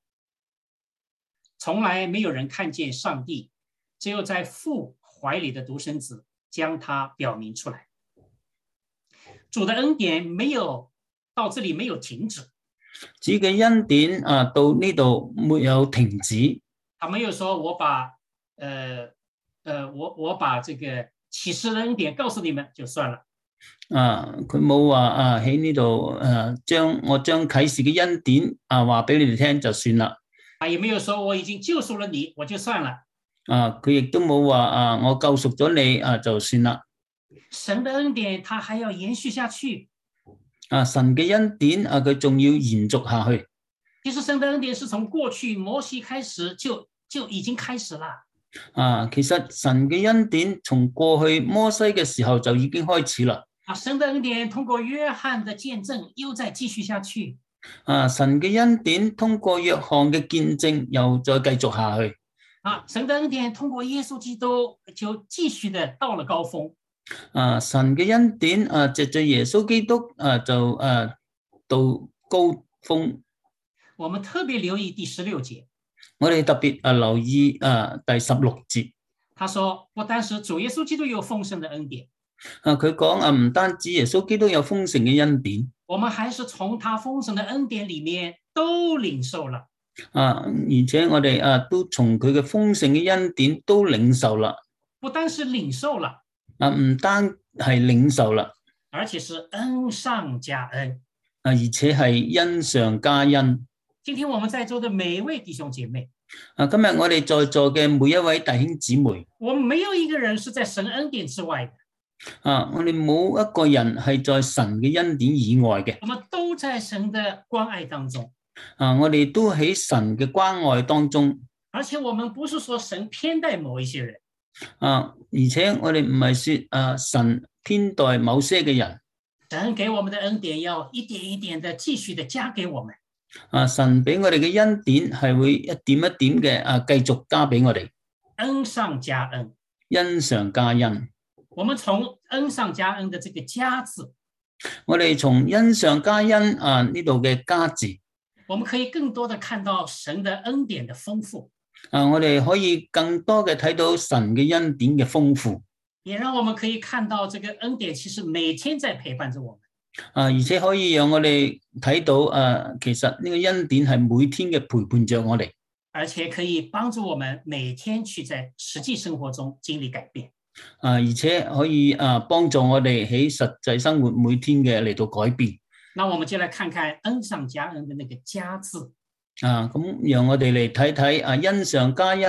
Speaker 2: 從來沒有人看見上帝，只有在父懷裏的獨生子將他表明出來。主的恩典沒有到這裏沒有停止，
Speaker 3: 主嘅恩典啊到呢度沒有停止。
Speaker 2: 他沒有說我把，呃呃，我我把這個啟示的恩典告訴你們就算了。
Speaker 3: 啊，佢冇話啊喺呢度誒，將我將啟示嘅恩典啊話俾你哋聽就算啦。
Speaker 2: 啊，也沒有說我已經救贖了你，我就算了。
Speaker 3: 啊，佢亦都冇話啊，我救贖咗你啊就算啦。
Speaker 2: 神的恩典，他還要延續下去。
Speaker 3: 啊，神嘅恩典啊，佢仲要延續下去。
Speaker 2: 其實神的恩典是從過去摩西開始就就已經開始了。
Speaker 3: 啊，其實神嘅恩典從過去摩西嘅時候就已經開始啦。
Speaker 2: 啊，神的恩典通過約翰的見證又再繼續下去。
Speaker 3: 啊，神嘅恩典通過約翰嘅見證又再繼續下去。
Speaker 2: 啊，神的恩典通過耶穌基督就繼續的到了高峰。
Speaker 3: 啊，神嘅恩典啊，藉着耶穌基督啊就啊到高峰。
Speaker 2: 我們特別留意第十六節。
Speaker 3: 我哋特別啊留意啊第十六節。
Speaker 2: 他說，不單是主耶穌基督有豐盛的恩典。
Speaker 3: 啊，佢講啊，唔單止耶穌基督有豐盛嘅恩典，
Speaker 2: 我們還是從他豐盛的恩典裏面都領受了。
Speaker 3: 啊，而且我哋啊都從佢嘅豐盛嘅恩典都領受啦。
Speaker 2: 不單是領受了，
Speaker 3: 啊，唔單係領受啦，
Speaker 2: 而且是恩上加恩。
Speaker 3: 啊，而且係恩上加恩。
Speaker 2: 今天我們在座的每一位弟兄姐妹，
Speaker 3: 啊，今日我哋在座嘅每一位弟兄姊妹，
Speaker 2: 我們沒有一個人是在神恩典之外的。
Speaker 3: 啊，我哋冇一個人係在神嘅恩典以外嘅。
Speaker 2: 我們都在神的關愛當中。
Speaker 3: 啊，我哋都喺神嘅關愛當中。
Speaker 2: 而且我們不是說神偏待某一些人。
Speaker 3: 啊，而且我哋唔係說啊神偏待某些嘅人。
Speaker 2: 神給我們的恩典要一點一點的繼續的加給我們。
Speaker 3: 啊，神俾我哋嘅恩典係會一點一點嘅啊繼續加俾我哋。
Speaker 2: 恩上加恩，
Speaker 3: 恩上加恩。
Speaker 2: 我們從恩上加恩的這個加字，
Speaker 3: 我哋從恩上加恩啊呢度嘅加字，
Speaker 2: 我們可以更多的看到神的恩典的豐富。
Speaker 3: 啊，我哋可以更多嘅睇到神嘅恩典嘅豐富，
Speaker 2: 也讓我們可以看到這個恩典其實每天在陪伴着我們。
Speaker 3: 啊，而且可以讓我哋睇到啊，其實呢個恩典係每天嘅陪伴着我哋，
Speaker 2: 而且可以幫助我們每天去在實際生活中經歷改變。
Speaker 3: 啊，而且可以啊幫助我哋喺實際生活每天嘅嚟到改變。
Speaker 2: 那我們就來看看恩上加恩的那個加字。
Speaker 3: 啊，咁讓我哋嚟睇睇啊恩上加恩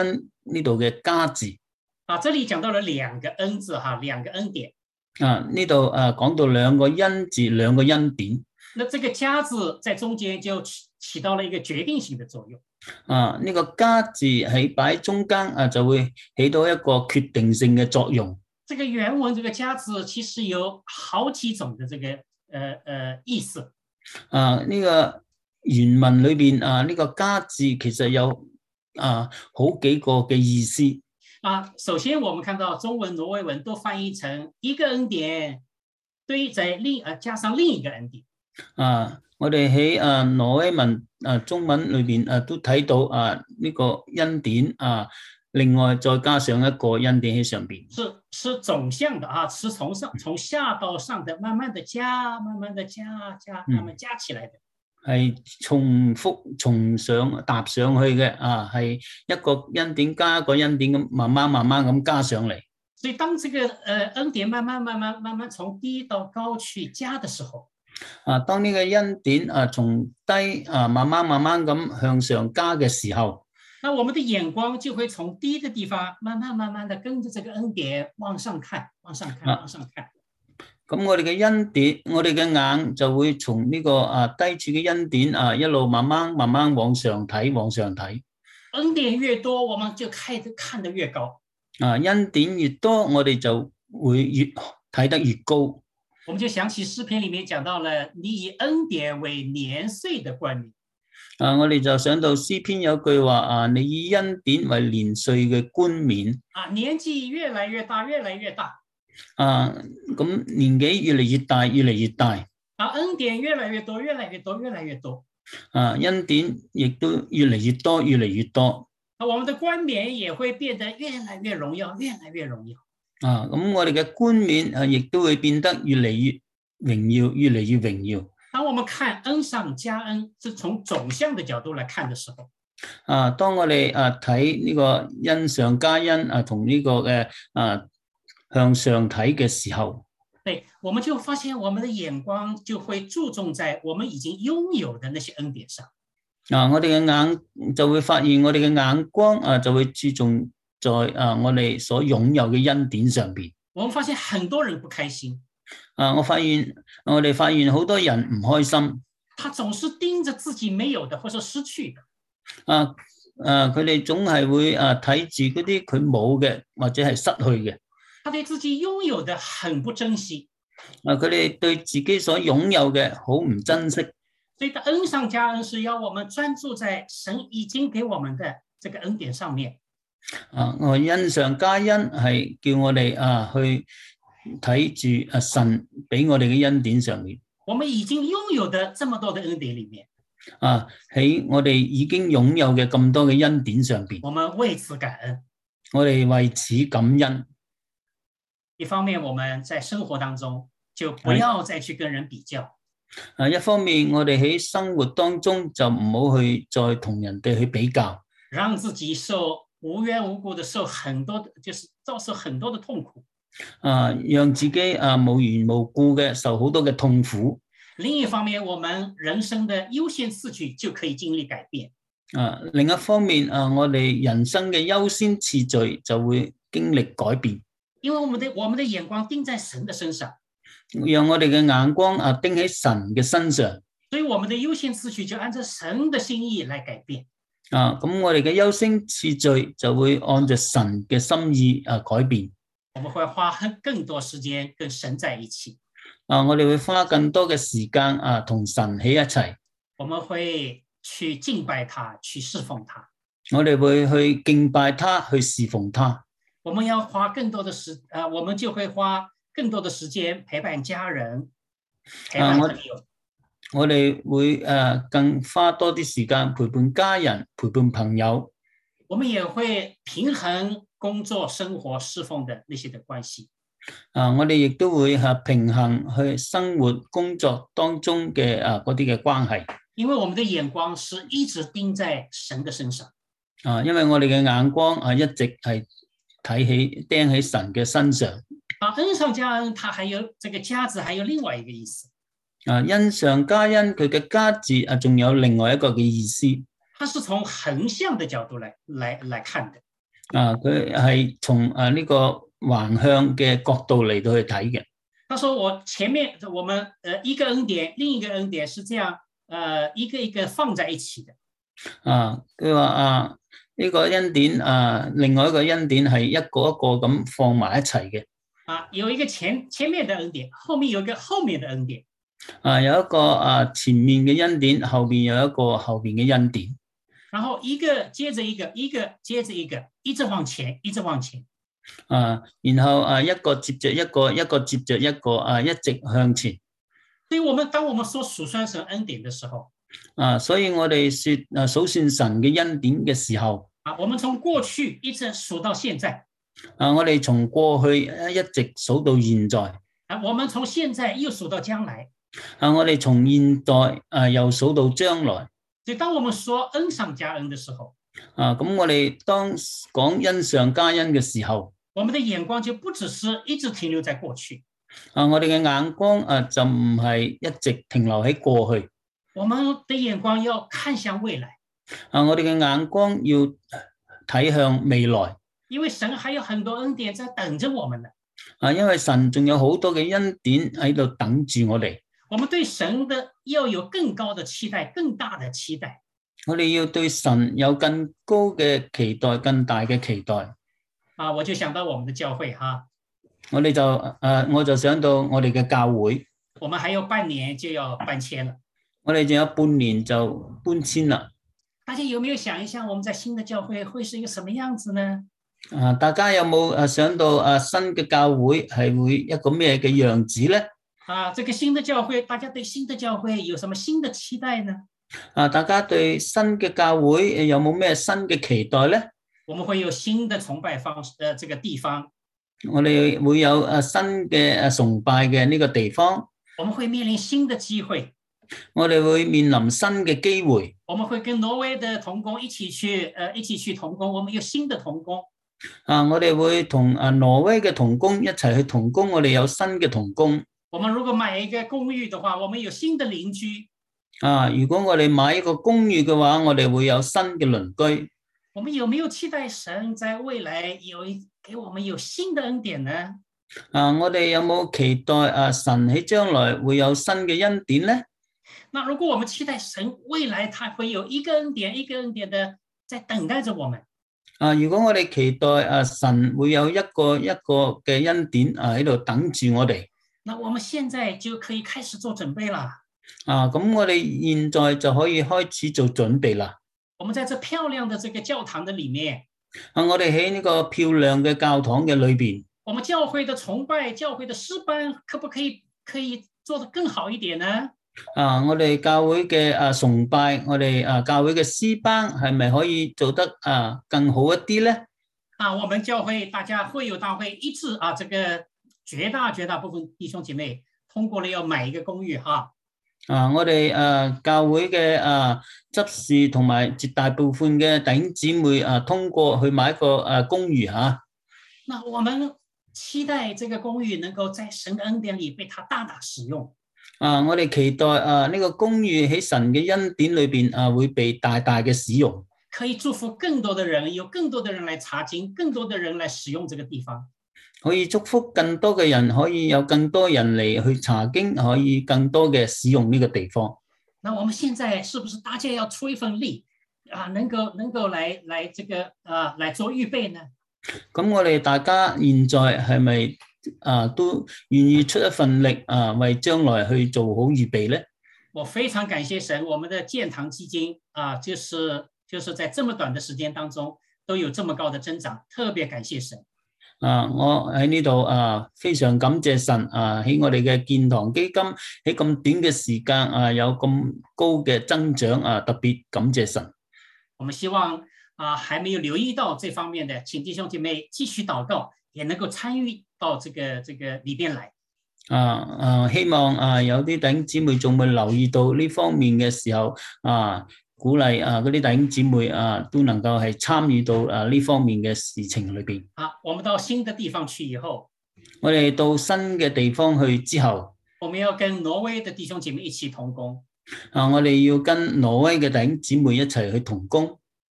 Speaker 3: 呢度嘅加字。
Speaker 2: 啊，這裡講到了兩個恩字哈，兩個恩典。
Speaker 3: 啊，呢度啊講到兩個恩字，兩個恩典。
Speaker 2: 那這個加字在中間就起起到了一個決定性的作用。
Speaker 3: 啊，呢個加字喺擺中間啊，就會起到一個決定性嘅作用。
Speaker 2: 這個原文這個加字其實有好幾種的這個呃呃意思。啊，
Speaker 3: 呢個原文裏邊啊，呢個加字其實有啊好幾個嘅意思。
Speaker 2: 啊，首先我們看到中文、挪威文都翻譯成一個恩典對在另呃加上另一個恩典。
Speaker 3: 啊，我哋喺啊挪威文啊中文裏邊啊都睇到啊呢個恩典啊，另外再加上一個恩典喺上邊。
Speaker 2: 是是總向的啊，是從上從下到上的，慢慢的加，慢慢的加加，慢慢加起來的。
Speaker 3: 係、嗯、重複從上搭上去嘅啊，係一個恩典加一個恩典咁，慢慢慢慢咁加上嚟。
Speaker 2: 所以當這個呃恩典慢慢慢慢慢慢從低到高去加的時候，
Speaker 3: 啊，當呢個恩典啊從低啊慢慢慢慢咁向上加嘅時候，
Speaker 2: 那我們的眼光就會從低的地方慢慢慢慢的跟着這個恩典往上看，往上看，往上看。
Speaker 3: 咁我哋嘅恩典，我哋嘅眼就會從呢個啊低處嘅恩典啊一路慢慢慢慢往上睇，往上睇。
Speaker 2: 恩典越多，我們就看得看得越高。
Speaker 3: 啊，恩典越多，我哋就會越睇得越高。
Speaker 2: 我們就想起詩篇裏面講到了，你以恩典為年歲的冠冕。
Speaker 3: 啊，我哋就想到詩篇有句話啊，你以恩典為年歲嘅冠冕。
Speaker 2: 啊，年紀越來越大，越來越大。
Speaker 3: 啊，咁年紀越嚟越大，越嚟越大。
Speaker 2: 啊，恩典越來越多，越來越多，越來越多。
Speaker 3: 啊，恩典亦都越嚟越多，越嚟越多。
Speaker 2: 啊，我們的冠冕也會變得越來越榮耀，越來越榮耀。
Speaker 3: 啊，咁我哋嘅冠冕啊，亦都會變得越嚟越榮耀，越嚟越榮耀。
Speaker 2: 當我們看恩上加恩，是從總項的角度來看的時候，
Speaker 3: 啊，當我哋啊睇呢個恩上加恩啊，同呢個嘅啊向上睇嘅時候，
Speaker 2: 對，我們就發現我們的眼光就會注重在我們已經擁有的那些恩典上。
Speaker 3: 啊，我哋嘅眼就會發現我哋嘅眼光啊，就會注重在啊我哋所擁有嘅恩典上邊。
Speaker 2: 我們發現很多人不開心。
Speaker 3: 啊，我發現我哋發現好多人唔開心。
Speaker 2: 他總是盯着自己沒有的或者失去的。
Speaker 3: 啊，誒，佢哋總係會啊睇住嗰啲佢冇嘅或者係失去嘅。
Speaker 2: 他對自己擁有的很不珍惜。
Speaker 3: 啊，佢哋對自己所擁有嘅好唔珍惜。
Speaker 2: 所以，恩上加恩是要我們專注在神已經給我們的這個恩典上面。
Speaker 3: 啊，我恩上加恩係叫我哋啊去睇住啊神俾我哋嘅恩典上面。
Speaker 2: 我們已經擁有的這麼多的恩典裏面，
Speaker 3: 啊喺我哋已經擁有嘅咁多嘅恩典上邊，
Speaker 2: 我們為此感恩。
Speaker 3: 我哋為此感恩。
Speaker 2: 一方面，我們在生活當中就不要再去跟人比較。
Speaker 3: 啊，一方面我哋喺生活當中就唔好去再同人哋去比較，
Speaker 2: 讓自己受無緣無故的受很多，就是遭受很多的痛苦。
Speaker 3: 啊，讓自己啊無緣無故嘅受好多嘅痛苦。
Speaker 2: 另一方面，我們人生的優先次序就可以經歷改變。
Speaker 3: 啊，另一方面啊，我哋人生嘅優先次序就會經歷改變。
Speaker 2: 因為我們的我們的眼光盯在神的身上，
Speaker 3: 讓我哋嘅眼光啊盯喺神嘅身上，
Speaker 2: 所以我們的優先次序就按照神的心意來改變。
Speaker 3: 啊，咁我哋嘅優先次序就會按照神嘅心意啊改變。
Speaker 2: 我們會花更多時間跟神在一起。
Speaker 3: 啊，我哋會花更多嘅時間啊同神喺一齊。
Speaker 2: 我們會去敬拜他，去侍奉他。
Speaker 3: 我哋會去敬拜他，去侍奉他。
Speaker 2: 我們要花更多的時，啊，我們就會花更多的時間陪伴家人，陪伴朋友。
Speaker 3: 我哋會誒更花多啲時間陪伴家人，陪伴朋友。
Speaker 2: 我們也會平衡工作、生活、侍奉的那些的關係。
Speaker 3: 啊，我哋亦都會係平衡去生活、工作當中嘅啊嗰啲嘅關係。
Speaker 2: 因為我們的眼光是一直盯在神的身上。
Speaker 3: 啊，因為我哋嘅眼光啊一直係睇起釘喺神嘅身上。
Speaker 2: 啊，恩上加恩，它還有這個加字，還有另外一個意思。
Speaker 3: 啊，恩上加恩，佢嘅加字啊，仲有另外一個嘅意思。
Speaker 2: 它是從橫向的角度來來來看的。
Speaker 3: 啊，佢係從誒呢個橫向嘅角度嚟到去睇嘅。
Speaker 2: 他說我前面我們誒一個恩典，另一個恩典是這樣誒一個一個放在一起的。啊，
Speaker 3: 佢話啊呢個恩典啊，另外一個恩典係一個一個咁放埋一齊嘅。
Speaker 2: 啊，有一個前前面的恩典，後面有一個後面的恩典。
Speaker 3: 啊，有一個啊前面嘅恩典，後邊有一個後邊嘅恩典。
Speaker 2: 然後一個接着一個，一個接着一個，一直往前，一直往前。
Speaker 3: 啊，然後啊一個接着一個，一個接着一個啊，一直向前。
Speaker 2: 所以我們當我們說數算神恩典的時候，
Speaker 3: 啊，所以我哋說啊數算神嘅恩典嘅時候，
Speaker 2: 啊，我們從過去一直數到現在。
Speaker 3: 啊，我哋從過去一直數到現在。
Speaker 2: 啊，我們從現在又數到將來。
Speaker 3: 啊，我哋從現在啊又數到將來。
Speaker 2: 所以當我們說恩上加恩的時候，
Speaker 3: 啊，咁我哋當講恩上加恩嘅時候，
Speaker 2: 我們的眼光就不只是一直停留在過去。
Speaker 3: 啊，我哋嘅眼光啊就唔係一直停留喺過去。
Speaker 2: 我們的眼光要看向未來。
Speaker 3: 啊，我哋嘅眼光要睇向未來。
Speaker 2: 因為神還有很多恩典在等着我們呢。
Speaker 3: 啊，因為神仲有好多嘅恩典喺度等住我哋。
Speaker 2: 我們對神的要有更高的期待，更大的期待。
Speaker 3: 我哋要對神有更高嘅期待，更大嘅期待。
Speaker 2: 啊，我就想到我們的教會哈。
Speaker 3: 我哋就誒，我就想到我哋嘅教會。
Speaker 2: 我們還有半年就要搬遷了。
Speaker 3: 我哋仲有半年就搬遷啦。
Speaker 2: 大家有沒有想一下，我們在新的教會會是一個什麼樣子呢？
Speaker 3: 啊，大家有冇誒想到誒新嘅教會係會一個咩嘅樣子咧？
Speaker 2: 啊，這個新的教會，大家對新的教會有什麼新的期待呢？
Speaker 3: 啊，大家對新嘅教會有冇咩新嘅期待咧？
Speaker 2: 我們會有新的崇拜方式，誒，這個地方。
Speaker 3: 我哋會有誒新嘅誒崇拜嘅呢個地方。
Speaker 2: 我們會面臨新的機會。
Speaker 3: 我哋會面臨新嘅機會。
Speaker 2: 我們會跟挪威的同工一起去，誒，一起去同工。我們有新的同工。
Speaker 3: 啊，我哋會同誒挪威嘅同工一齊去同工。我哋有新嘅同工。
Speaker 2: 我們如果買一個公寓的話，我們有新的鄰居。
Speaker 3: 啊，如果我哋買一個公寓嘅話，我哋會有新嘅鄰居。
Speaker 2: 我們有沒有期待神在未來有一給我們有新的恩典呢？
Speaker 3: 啊，我哋有冇期待啊神喺將來會有新嘅恩典呢？
Speaker 2: 那如果我們期待神未來他會有一個恩典一個恩典的在等待着我們。
Speaker 3: 啊，如果我哋期待啊神會有一個一個嘅恩典啊喺度等住我哋。
Speaker 2: 那我們現在就可以開始做準備啦。
Speaker 3: 啊，咁我哋現在就可以開始做準備啦。
Speaker 2: 我們在這漂亮的這個教堂的裏面。
Speaker 3: 啊，我哋喺呢個漂亮嘅教堂嘅裏邊。
Speaker 2: 我們教會的崇拜、教會的詩班，可不可以可以做得更好一點呢？
Speaker 3: 啊，我哋教會嘅啊崇拜，我哋啊教會嘅詩班係咪可以做得啊更好一啲咧？
Speaker 2: 啊，我們教會大家會友大會一致啊，這個絕大絕大部分弟兄姐妹通過了要買一個公寓哈。
Speaker 3: 啊，我哋誒教會嘅誒執事同埋絕大部分嘅弟兄姊妹啊，通過去買一個誒公寓吓。
Speaker 2: 那我們期待這個公寓能夠在神的恩典裏被他大大使用。
Speaker 3: 啊，我哋期待啊呢個公寓喺神嘅恩典裏邊啊會被大大嘅使用，
Speaker 2: 可以祝福更多的人，有更多的人來查經，更多的人來使用這個地方。
Speaker 3: 可以祝福更多嘅人，可以有更多人嚟去查經，可以更多嘅使用呢個地方。
Speaker 2: 那我們現在是不是大家要出一份力啊？能夠能夠來來這個啊來做預備呢？
Speaker 3: 咁我哋大家現在係咪啊都願意出一份力啊，為將來去做好預備咧？
Speaker 2: 我非常感謝神，我們的建堂基金啊，就是就是在這麼短的時間當中都有這麼高的增長，特別感謝神。
Speaker 3: 啊！我喺呢度啊，非常感謝神啊！喺我哋嘅建堂基金喺咁短嘅時間啊，有咁高嘅增長啊，特別感謝神。
Speaker 2: 我們希望啊，還沒有留意到這方面的，請弟兄姐妹繼續禱告，也能夠參與到這個這個裏邊來。
Speaker 3: 啊啊！希望啊，有啲弟兄姊妹仲未留意到呢方面嘅時候啊。鼓勵啊，嗰啲弟兄姊妹啊，都能夠係參與到啊呢方面嘅事情裏邊。
Speaker 2: 好，我們到新的地方去以後，
Speaker 3: 我哋到新嘅地方去之後，
Speaker 2: 我們要跟挪威的弟兄姐妹一起同工。
Speaker 3: 啊，我哋要跟挪威嘅弟兄姊妹一齊去同工。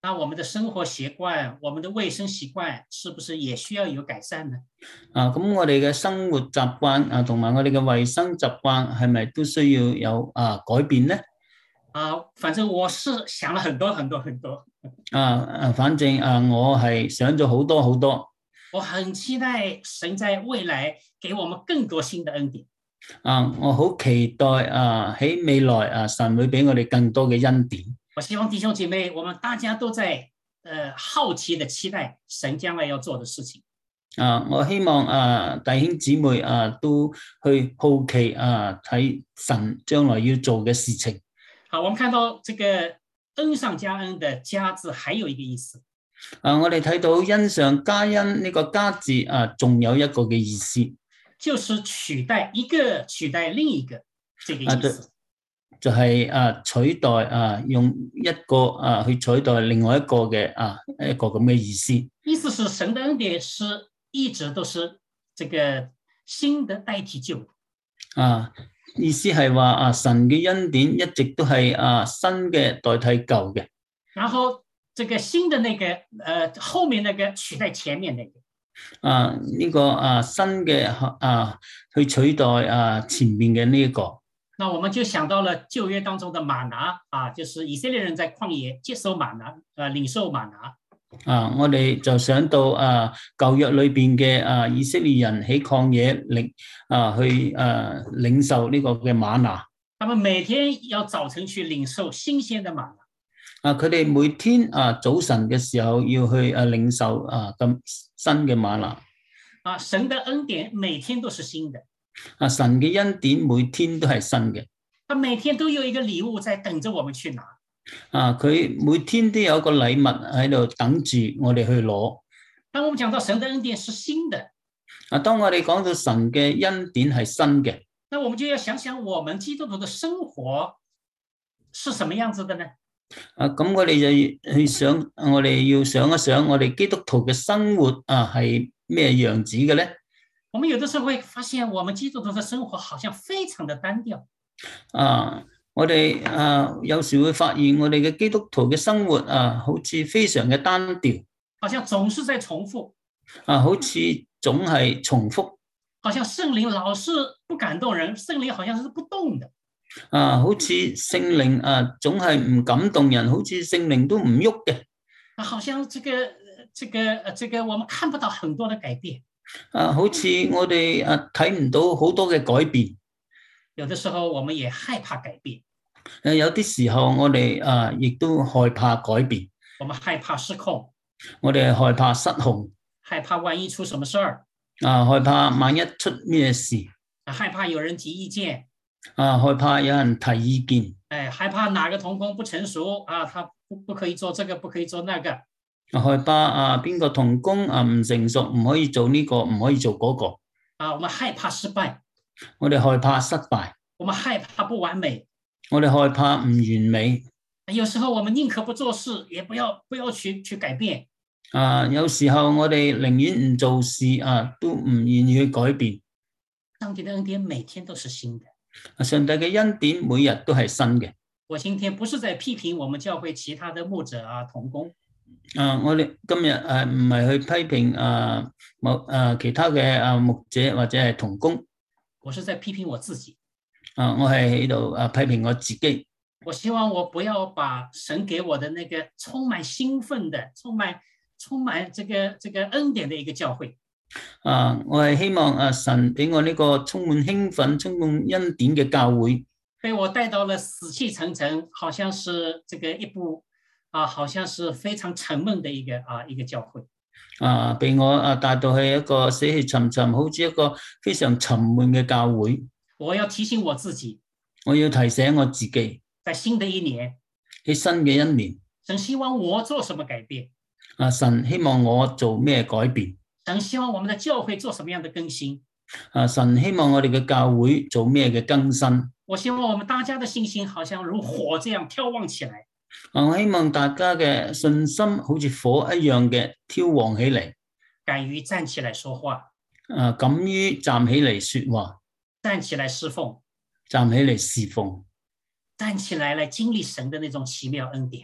Speaker 2: 那我們的生活習慣，我們的衛生習慣，是不是也需要有改善呢？
Speaker 3: 啊，咁我哋嘅生活習慣啊，同埋我哋嘅衛生習慣，係咪都需要有啊改變呢？
Speaker 2: 啊，反正我是想了很多很多很多。
Speaker 3: 啊啊，反正啊，我係想咗好多好多。
Speaker 2: 我很期待神在未來給我們更多新的恩典。
Speaker 3: 啊，我好期待啊，喺未來啊，神會俾我哋更多嘅恩典。
Speaker 2: 我希望弟兄姐妹，我們大家都在呃好奇的期待神將來要做的事情。
Speaker 3: 啊，我希望啊弟兄姊妹啊都去好奇啊睇神將來要做嘅事情。
Speaker 2: 好，我們看到這個恩上加恩的加字，還有一個意思。
Speaker 3: 啊，我哋睇到恩上加恩呢個加字啊，仲有一個嘅意思，
Speaker 2: 就是取代一個取代另一個，這個意思。
Speaker 3: 啊、就係、是、啊取代啊用一個啊去取代另外一個嘅啊一個咁嘅意思。
Speaker 2: 意思是神的恩典是一直都是這個新的代替舊。
Speaker 3: 啊，意思係話啊神嘅恩典一直都係啊新嘅代替舊嘅。
Speaker 2: 然後這個新的那個，呃，後面那個取代前面那個。
Speaker 3: 啊，呢、這個啊新嘅啊去取代啊前面嘅呢一個。
Speaker 2: 那我們就想到了舊約當中的嗎哪啊，就是以色列人在曠野接受嗎哪，呃，領受嗎哪。
Speaker 3: 啊，我哋就想到啊舊約裏邊嘅啊以色列人喺曠野領啊去啊領受呢個嘅嗎哪。
Speaker 2: 他們每天要早晨去領受新鮮的嗎哪。
Speaker 3: 啊，佢哋每天啊早晨嘅時候要去啊領受啊咁新嘅嗎哪。
Speaker 2: 啊，神的恩典每天都是新的。
Speaker 3: 啊，神嘅恩典每天都係新嘅。
Speaker 2: 他每天都有一個禮物在等着我們去拿。
Speaker 3: 啊，佢每天都有一個禮物喺度等住我哋去攞。
Speaker 2: 當我們講到神的恩典是新的，
Speaker 3: 啊，當我哋講到神嘅恩典係新嘅，
Speaker 2: 那我們就要想想我們基督徒的生活是什麼樣子的呢？
Speaker 3: 啊，咁我哋就去想，我哋要想一想，我哋基督徒嘅生活啊係咩樣子嘅咧？
Speaker 2: 我們有的時候會發現，我們基督徒的生活好像非常的單調。
Speaker 3: 啊，我哋啊有時會發現，我哋嘅基督徒嘅生活啊，好似非常嘅單調，
Speaker 2: 好像總是在重複。
Speaker 3: 啊，好似總係重複。
Speaker 2: 好像聖靈老是不感動人，聖靈好像是不動的。
Speaker 3: 啊，好似聖靈啊，總係唔感動人，好似聖靈都唔喐嘅。
Speaker 2: 啊，好像這個、這個、這個，我們看不到很多的改變。
Speaker 3: 啊，好似我哋啊睇唔到好多嘅改變。
Speaker 2: 有的時候我們也害怕改變。
Speaker 3: 誒，有啲時候我哋啊亦都害怕改變。
Speaker 2: 我們害怕失控。
Speaker 3: 我哋害怕失控。
Speaker 2: 害怕萬一出什麼事兒。
Speaker 3: 啊，害怕萬一出咩事。
Speaker 2: 啊，害怕有人提意見。
Speaker 3: 啊，害怕有人提意見。
Speaker 2: 誒，害怕哪個同工不成熟啊，他不不可以做這個，不可以做那個。
Speaker 3: 害怕啊，邊個同工啊唔成熟，唔可以做呢個，唔可以做嗰個。
Speaker 2: 啊，我們害怕失敗。
Speaker 3: 我哋害怕失敗。
Speaker 2: 我們害怕不完美。
Speaker 3: 我哋害怕唔完美。
Speaker 2: 有時候我們寧可不做事，也不要不要去去改變。
Speaker 3: 啊，有時候我哋寧願唔做事啊，都唔願意去改變。
Speaker 2: 上帝的恩典每天都是新的。
Speaker 3: 上帝嘅恩典每日都係新嘅。
Speaker 2: 我今天不是在批評我們教會其他的牧者啊、同工。
Speaker 3: 啊，我哋今日誒唔係去批評啊某誒其他嘅啊牧者或者係同工。
Speaker 2: 我是在批評我自己。
Speaker 3: 啊，我係喺度啊批評我自己。
Speaker 2: 我希望我不要把神給我的那個充滿興奮的、充滿充滿這個這個恩典的一個教會。
Speaker 3: 啊，我係希望啊神俾我呢個充滿興奮、充滿恩典嘅教會，
Speaker 2: 被我帶到了死氣沉沉，好像是這個一部啊，好像是非常沉悶的一個啊一個教會。
Speaker 3: 啊，被我啊帶到去一個死氣沉沉，好似一個非常沉悶嘅教會。
Speaker 2: 我要提醒我自己，
Speaker 3: 我要提醒我自己，
Speaker 2: 在新的一年，
Speaker 3: 喺新嘅一年，
Speaker 2: 神希望我做什麼改變？
Speaker 3: 啊，神希望我做咩改變？
Speaker 2: 神希望我們的教會做什麼樣的更新？
Speaker 3: 啊，神希望我哋嘅教會做咩嘅更新？
Speaker 2: 我希望我們大家的信心好像如火這樣挑旺起來。
Speaker 3: 啊，我希望大家嘅信心好似火一樣嘅挑旺起嚟，
Speaker 2: 敢於站起來說話。
Speaker 3: 啊，敢於站起嚟說話，
Speaker 2: 站起來侍奉，
Speaker 3: 站起嚟侍奉，
Speaker 2: 站起來來經歷神的那種奇妙恩典。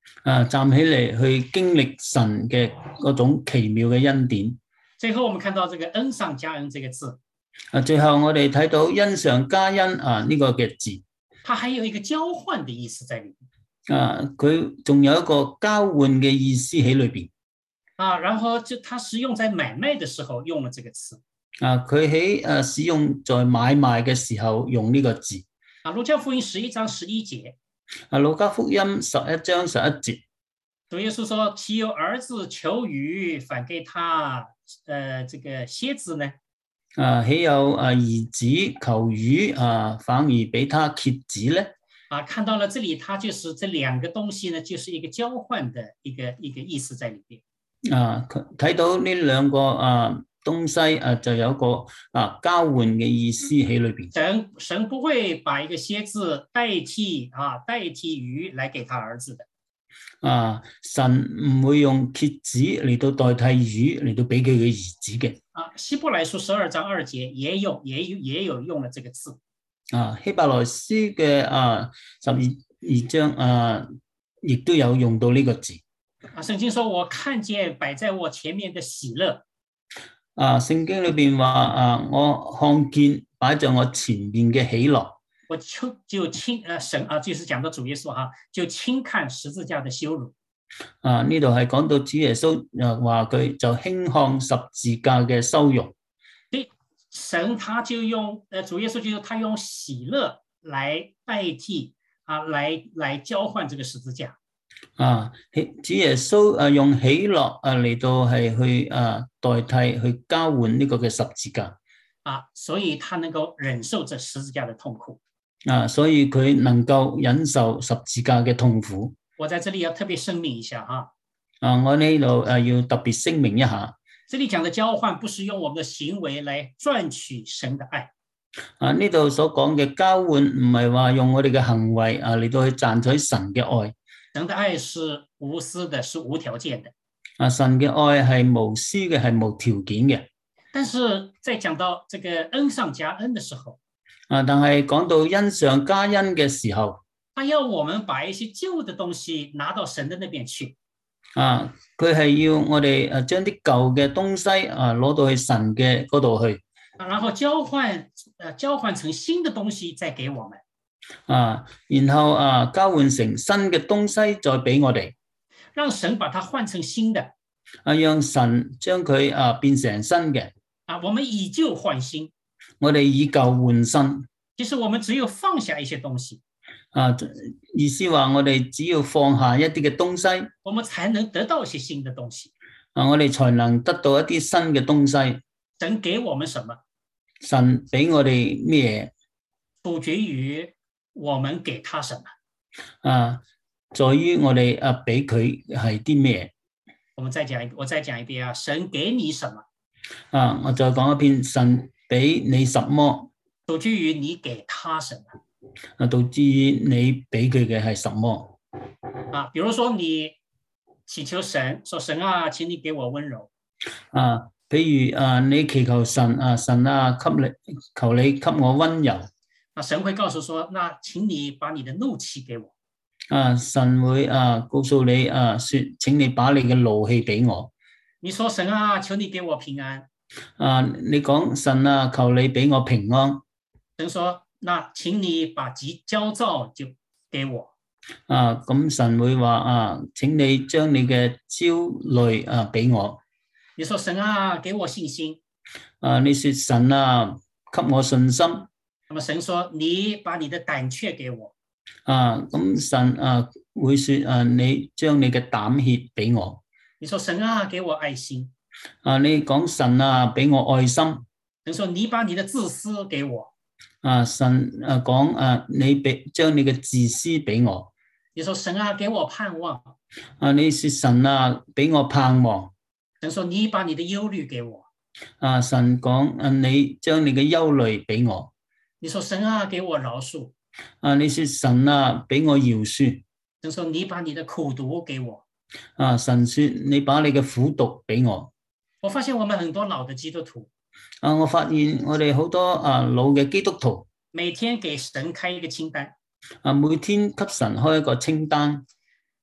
Speaker 3: 啊，站起嚟去經歷神嘅嗰種奇妙嘅恩典。
Speaker 2: 最後我們看到這個恩上加恩這個字。
Speaker 3: 啊，最後我哋睇到恩上加恩啊呢個嘅字，
Speaker 2: 它還有一個交換的意思在裏面。
Speaker 3: 啊，佢仲有一個交換嘅意思喺裏邊。
Speaker 2: 啊，然後就它使用在買賣的時候用了這個詞。
Speaker 3: 啊，佢喺誒使用在買賣嘅時候用呢個字。
Speaker 2: 啊，路加福音十一章十一節。
Speaker 3: 啊，路加福音十一章十一節。
Speaker 2: 主耶穌說：豈有兒子求魚，反給他，呃，這個蠍子呢？
Speaker 3: 啊，豈有啊兒子求魚啊，反而俾他蠍子呢？
Speaker 2: 啊，看到了這裡，它就是這兩個東西呢，就是一個交換的一個一個意思在裡邊。啊，
Speaker 3: 睇到呢兩個啊東西啊，就有一個啊交換嘅意思喺裏邊。
Speaker 2: 神神不會把一個蠍子代替啊代替魚來給他兒子的。
Speaker 3: 啊，神唔會用蠍子嚟到代替魚嚟到俾佢嘅兒子嘅。
Speaker 2: 啊，希伯來書十二章二節也有也有也有用了這個字。
Speaker 3: 啊，希伯來書嘅啊十二二章啊，亦都有用到呢個字。
Speaker 2: 啊，聖經說我看見擺在我前面的喜樂。
Speaker 3: 啊，聖經裏邊話啊，我看見擺在我前面嘅喜樂。
Speaker 2: 我就就輕呃神啊，就是講到主耶穌哈，就輕看十字架的羞辱。
Speaker 3: 啊，呢度係講到主耶穌啊，話佢就輕看十字架嘅羞辱。
Speaker 2: 對，神他就用，呃，主耶穌就他用喜樂來代替啊，來來交換這個十字架。
Speaker 3: 啊，主耶穌啊用喜樂啊嚟到係去啊代替去交換呢個嘅十字架。
Speaker 2: 啊，所以他能夠忍受這十字架的痛苦。
Speaker 3: 啊，所以佢能夠忍受十字架嘅痛苦。
Speaker 2: 我在這裡要特別聲明一下哈。
Speaker 3: 啊，我呢度誒要特別聲明一下。
Speaker 2: 這裡講的交換，不是用我們的行為來賺取神的愛。
Speaker 3: 啊，呢度所講嘅交換唔係話用我哋嘅行為啊嚟到去賺取神嘅愛。
Speaker 2: 神的愛是無私的，是無條件的。
Speaker 3: 啊，神嘅愛係無私嘅，係無條件嘅。
Speaker 2: 但是在講到這個恩上加恩的時候，
Speaker 3: 啊，但係講到恩上加恩嘅時候，
Speaker 2: 他要我們把一些舊的東西拿到神的那邊去。
Speaker 3: 啊，佢係要我哋誒將啲舊嘅東西啊攞到去神嘅嗰度去，
Speaker 2: 然後交換誒交換成新的東西再給我們。
Speaker 3: 啊，然後啊交換成新嘅東西再俾我哋，
Speaker 2: 讓神把它換成新的。
Speaker 3: 啊，讓神將佢啊變成新嘅。
Speaker 2: 啊，我們以舊換新。
Speaker 3: 我哋以舊換新。
Speaker 2: 其實我們只有放下一些東西。
Speaker 3: 啊，意思話我哋只要放下一啲嘅東西，
Speaker 2: 我們才能得到一些新的東西。
Speaker 3: 啊，我哋才能得到一啲新嘅東西。
Speaker 2: 神給我們什麼？
Speaker 3: 神俾我哋咩？
Speaker 2: 取決於我們給他什麼。
Speaker 3: 啊，在於我哋啊俾佢係啲咩？
Speaker 2: 我們再講一，我再講一遍啊！神給你什麼？
Speaker 3: 啊，我再講一遍，神俾你什麼？
Speaker 2: 取決於你給他什麼。
Speaker 3: 啊，導致你俾佢嘅係什麼？
Speaker 2: 啊，比如說你祈求神，說神啊，請你給我溫柔。
Speaker 3: 啊，比如啊，你祈求神啊，神啊，給你求你給我溫柔。
Speaker 2: 啊，神會告訴說，那請你把你的怒氣給我。
Speaker 3: 啊，神會啊告訴你啊，說，請你把你嘅怒氣俾我。
Speaker 2: 你說神啊，求你給我平安。
Speaker 3: 啊，你講神啊，求你俾我平安。
Speaker 2: 神說，那請你把急焦躁就給我。
Speaker 3: 啊，咁神會話啊，請你將你嘅焦慮啊俾我。
Speaker 2: 你說神啊，給我信心。
Speaker 3: 啊，你說神啊，給我信心。
Speaker 2: 那麼神說，你把你的膽怯給我。
Speaker 3: 啊，咁神啊會說啊，你將你嘅膽怯俾我。
Speaker 2: 你說神啊，給我愛心。
Speaker 3: 啊，你講神啊，俾我愛心。
Speaker 2: 神說你把你的自私給我。
Speaker 3: 啊，神啊講啊，你俾將你嘅自私俾我。
Speaker 2: 你說神啊，給我盼望。
Speaker 3: 啊，你說神啊，俾我盼望。
Speaker 2: 神說你把你的憂慮給我。
Speaker 3: 啊，神講啊，你將你嘅憂慮俾我。
Speaker 2: 你說神啊，給我饒恕。
Speaker 3: 啊，你說神啊，俾我饒恕。
Speaker 2: 神說你把你的苦毒給我。
Speaker 3: 啊，神說你把你嘅苦毒俾我。
Speaker 2: 我發現我們很多老的基督徒。
Speaker 3: 啊，我發現我哋好多啊老嘅基督徒，
Speaker 2: 每天給神開一個清單。
Speaker 3: 啊，每天給神開一個清單。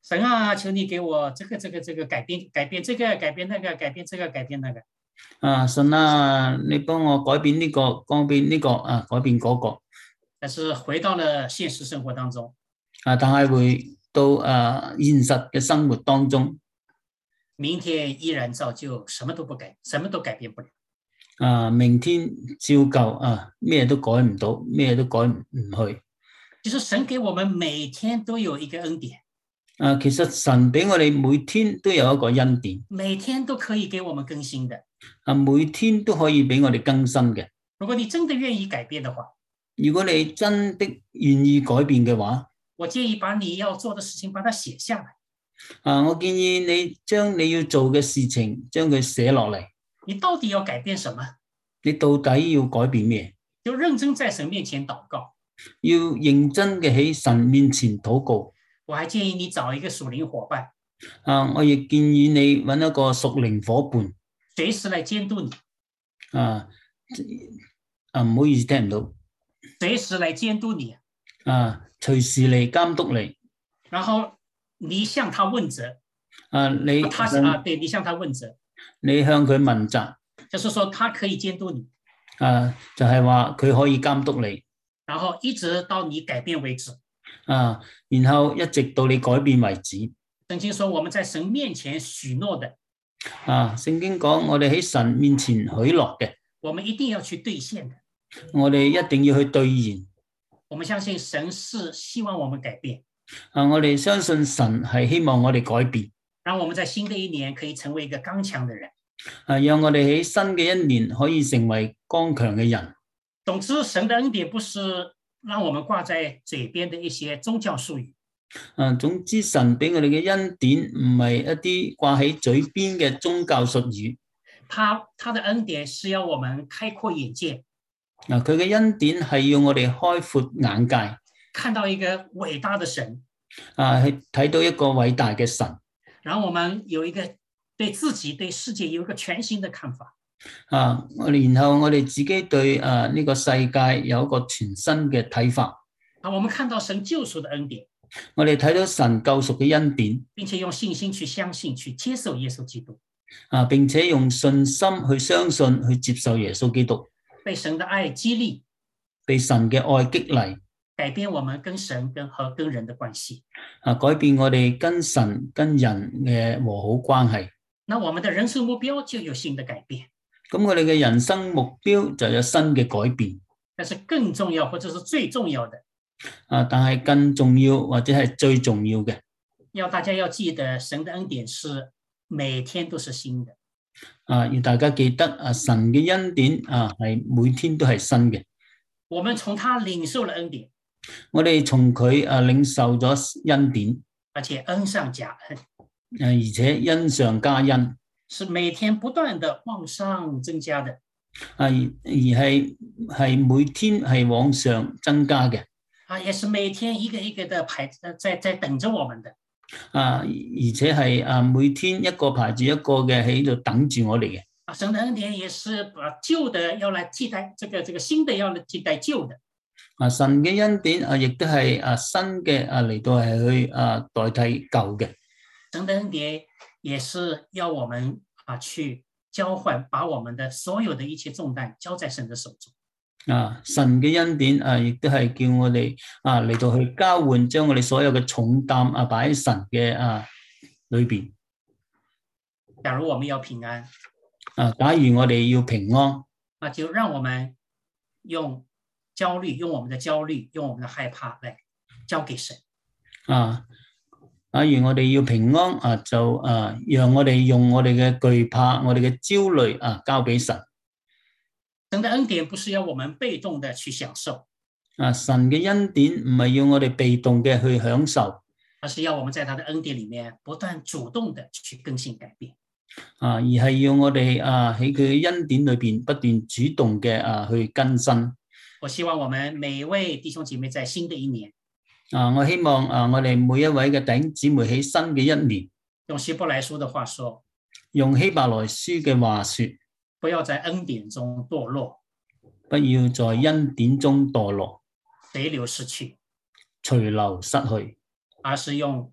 Speaker 2: 神啊，求你給我這個、這個、這個改變，改變這個，改變那個，改變這個，改變那個。
Speaker 3: 啊，神啊，你幫我改變呢個，改變呢個，啊，改變嗰個。
Speaker 2: 但是回到了現實生活當中。
Speaker 3: 啊，但係回到啊現實嘅生活當中，
Speaker 2: 明天依然照舊，什麼都不改，什麼都改變不了。
Speaker 3: 啊，明天照舊啊，咩都改唔到，咩都改唔去。
Speaker 2: 其實神給我們每天都有一個恩典。
Speaker 3: 啊，其實神俾我哋每天都有一個恩典，
Speaker 2: 每天都可以給我們更新的。
Speaker 3: 啊，每天都可以俾我哋更新嘅。
Speaker 2: 如果你真的願意改變的話，
Speaker 3: 如果你真的願意改變嘅話，
Speaker 2: 我建議把你要做的事情把它寫下來。
Speaker 3: 啊，我建議你將你要做嘅事情將佢寫落嚟。
Speaker 2: 你到底要改變什麼？
Speaker 3: 你到底要改變咩？
Speaker 2: 就認真在神面前禱告。
Speaker 3: 要認真嘅喺神面前禱告。
Speaker 2: 我還建議你找一個屬靈夥伴。
Speaker 3: 啊，我亦建議你揾一個屬靈夥伴，
Speaker 2: 隨時來監督你。
Speaker 3: 啊，啊，唔好意思，聽唔到。
Speaker 2: 隨時來監督你。
Speaker 3: 啊，隨時嚟監督你。
Speaker 2: 然後你向他問責。
Speaker 3: 啊，你
Speaker 2: 他啊，對，你向他問責。
Speaker 3: 你向佢問責。
Speaker 2: 就是說，他可以監督你。
Speaker 3: 啊，就係話佢可以監督你。
Speaker 2: 然後一直到你改變為止。
Speaker 3: 啊，然後一直到你改變為止。
Speaker 2: 聖經說我們在神面前許諾的。
Speaker 3: 啊，聖經講我哋喺神面前許諾嘅，
Speaker 2: 我們一定要去兌現的。
Speaker 3: 我哋一定要去兌現。
Speaker 2: 我們相信神是希望我們改變。
Speaker 3: 啊，我哋相信神係希望我哋改變，
Speaker 2: 讓我們在新的一年可以成為一個剛強的人。
Speaker 3: 啊，讓我哋喺新嘅一年可以成為剛強嘅人。
Speaker 2: 總之，神的恩典不是讓我們掛在嘴邊的一些宗教術語。
Speaker 3: 啊，總之神俾我哋嘅恩典唔係一啲掛喺嘴邊嘅宗教術語。
Speaker 2: 他他的恩典是要我們開闊眼界。
Speaker 3: 嗱，佢嘅恩典係要我哋開闊眼界，
Speaker 2: 看到一個偉大的神。
Speaker 3: 啊，去睇到一個偉大嘅神。
Speaker 2: 然後我們有一個對自己對世界有一個全新的看法。
Speaker 3: 啊，然後我哋自己對啊呢個世界有一個全新嘅睇法。
Speaker 2: 啊，我們看到神救贖的恩典，
Speaker 3: 我哋睇到神救贖嘅恩典，
Speaker 2: 並且用信心去相信、去接受耶穌基督。
Speaker 3: 啊，並且用信心去相信、去接受耶穌基督。
Speaker 2: 被神的愛激勵，
Speaker 3: 被神嘅愛激勵，
Speaker 2: 改變我們跟神跟和跟人的關係。
Speaker 3: 啊，改變我哋跟神跟人嘅和好關係。
Speaker 2: 那我們的人生目標就有新的改變。
Speaker 3: 咁我哋嘅人生目標就有新嘅改變。
Speaker 2: 但是更重要或者是最重要的，
Speaker 3: 啊，但係更重要或者係最重要嘅，
Speaker 2: 要大家要記得神的恩典是每天都是新的。
Speaker 3: 啊，要大家記得啊，神嘅恩典啊係每天都係新嘅。
Speaker 2: 我們從他領受了恩典，
Speaker 3: 我哋從佢啊領受咗恩典，
Speaker 2: 而且恩上加恩，
Speaker 3: 啊，而且恩上加恩，
Speaker 2: 是每天不斷的往上增加的。
Speaker 3: 啊，而係係每天係往上增加嘅。
Speaker 2: 啊，也是每天一個一個的排在在等着我們的。
Speaker 3: 啊，而且係啊每天一個排住一個嘅喺度等住我哋嘅。
Speaker 2: 啊，神的恩典也是把舊的要來替代，這個這個新的要來替代舊的。
Speaker 3: 啊，神嘅恩典啊，亦都係啊新嘅啊嚟到係去啊代替舊嘅。
Speaker 2: 神的恩典也是要我們啊去交換，把我們的所有的一切重擔交在神的手中。
Speaker 3: 啊，神嘅恩典啊，亦都係叫我哋啊嚟到去交換，將我哋所有嘅重擔啊擺喺神嘅啊裏邊。
Speaker 2: 假如我們要平安，
Speaker 3: 啊，假如我哋要平安，
Speaker 2: 那就讓我們用焦慮，用我們的焦慮，用我們的害怕來交給神。
Speaker 3: 啊，假如我哋要平安啊，就啊讓我哋用我哋嘅懼怕、我哋嘅焦慮啊交俾神。
Speaker 2: 神的恩典不是要我們被動的去享受，
Speaker 3: 啊，神嘅恩典唔係要我哋被動嘅去享受，
Speaker 2: 而是要我們在他的恩典裏面不斷主動的去更新改變。
Speaker 3: 啊，而係要我哋啊喺佢嘅恩典裏邊不斷主動嘅啊去更新。
Speaker 2: 我希望我們每一位弟兄姐妹在新的一年，
Speaker 3: 啊，我希望啊我哋每一位嘅弟兄姊妹喺新嘅一年，
Speaker 2: 用希伯來書的話說，
Speaker 3: 用希伯來書嘅話說，
Speaker 2: 不要在恩典中墮落，
Speaker 3: 不要在恩典中墮落，
Speaker 2: 隨流失去，
Speaker 3: 隨流失去，
Speaker 2: 而是用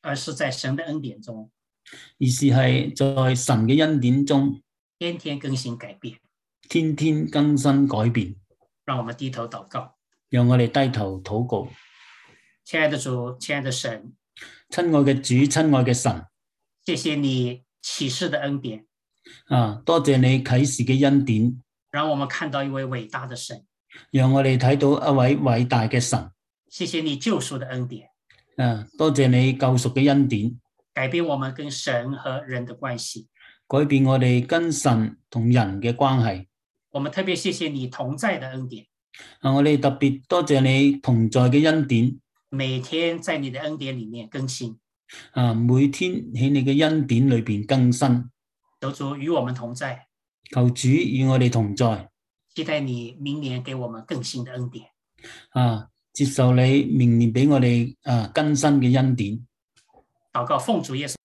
Speaker 2: 而是在神的恩典中，
Speaker 3: 而是係在神嘅恩典中，
Speaker 2: 天天更新改變。
Speaker 3: 天天更新改變。
Speaker 2: 讓我們低頭禱告。
Speaker 3: 讓我哋低頭禱告。
Speaker 2: 親愛的主，親愛的神，
Speaker 3: 親愛嘅主，親愛嘅神，
Speaker 2: 謝謝你啟示的恩典。
Speaker 3: 啊，多謝你啟示嘅恩典，
Speaker 2: 讓我們看到一位偉大的神。
Speaker 3: 讓我哋睇到一位偉大嘅神。
Speaker 2: 謝謝你救贖的恩典。
Speaker 3: 啊，多謝你救贖嘅恩典，
Speaker 2: 改變我們跟神和人的關係，
Speaker 3: 改變我哋跟神同人嘅關係。
Speaker 2: 我們特別謝謝你同在的恩典。
Speaker 3: 啊，我哋特別多謝你同在嘅恩典，
Speaker 2: 每天在你的恩典裏面更新。
Speaker 3: 啊，每天喺你嘅恩典裏邊更新。
Speaker 2: 求主與我們同在，
Speaker 3: 求主與我哋同在。
Speaker 2: 期待你明年給我們更新的恩典。
Speaker 3: 啊，接受你明年俾我哋啊更新嘅恩典。
Speaker 2: 禱告奉主耶穌。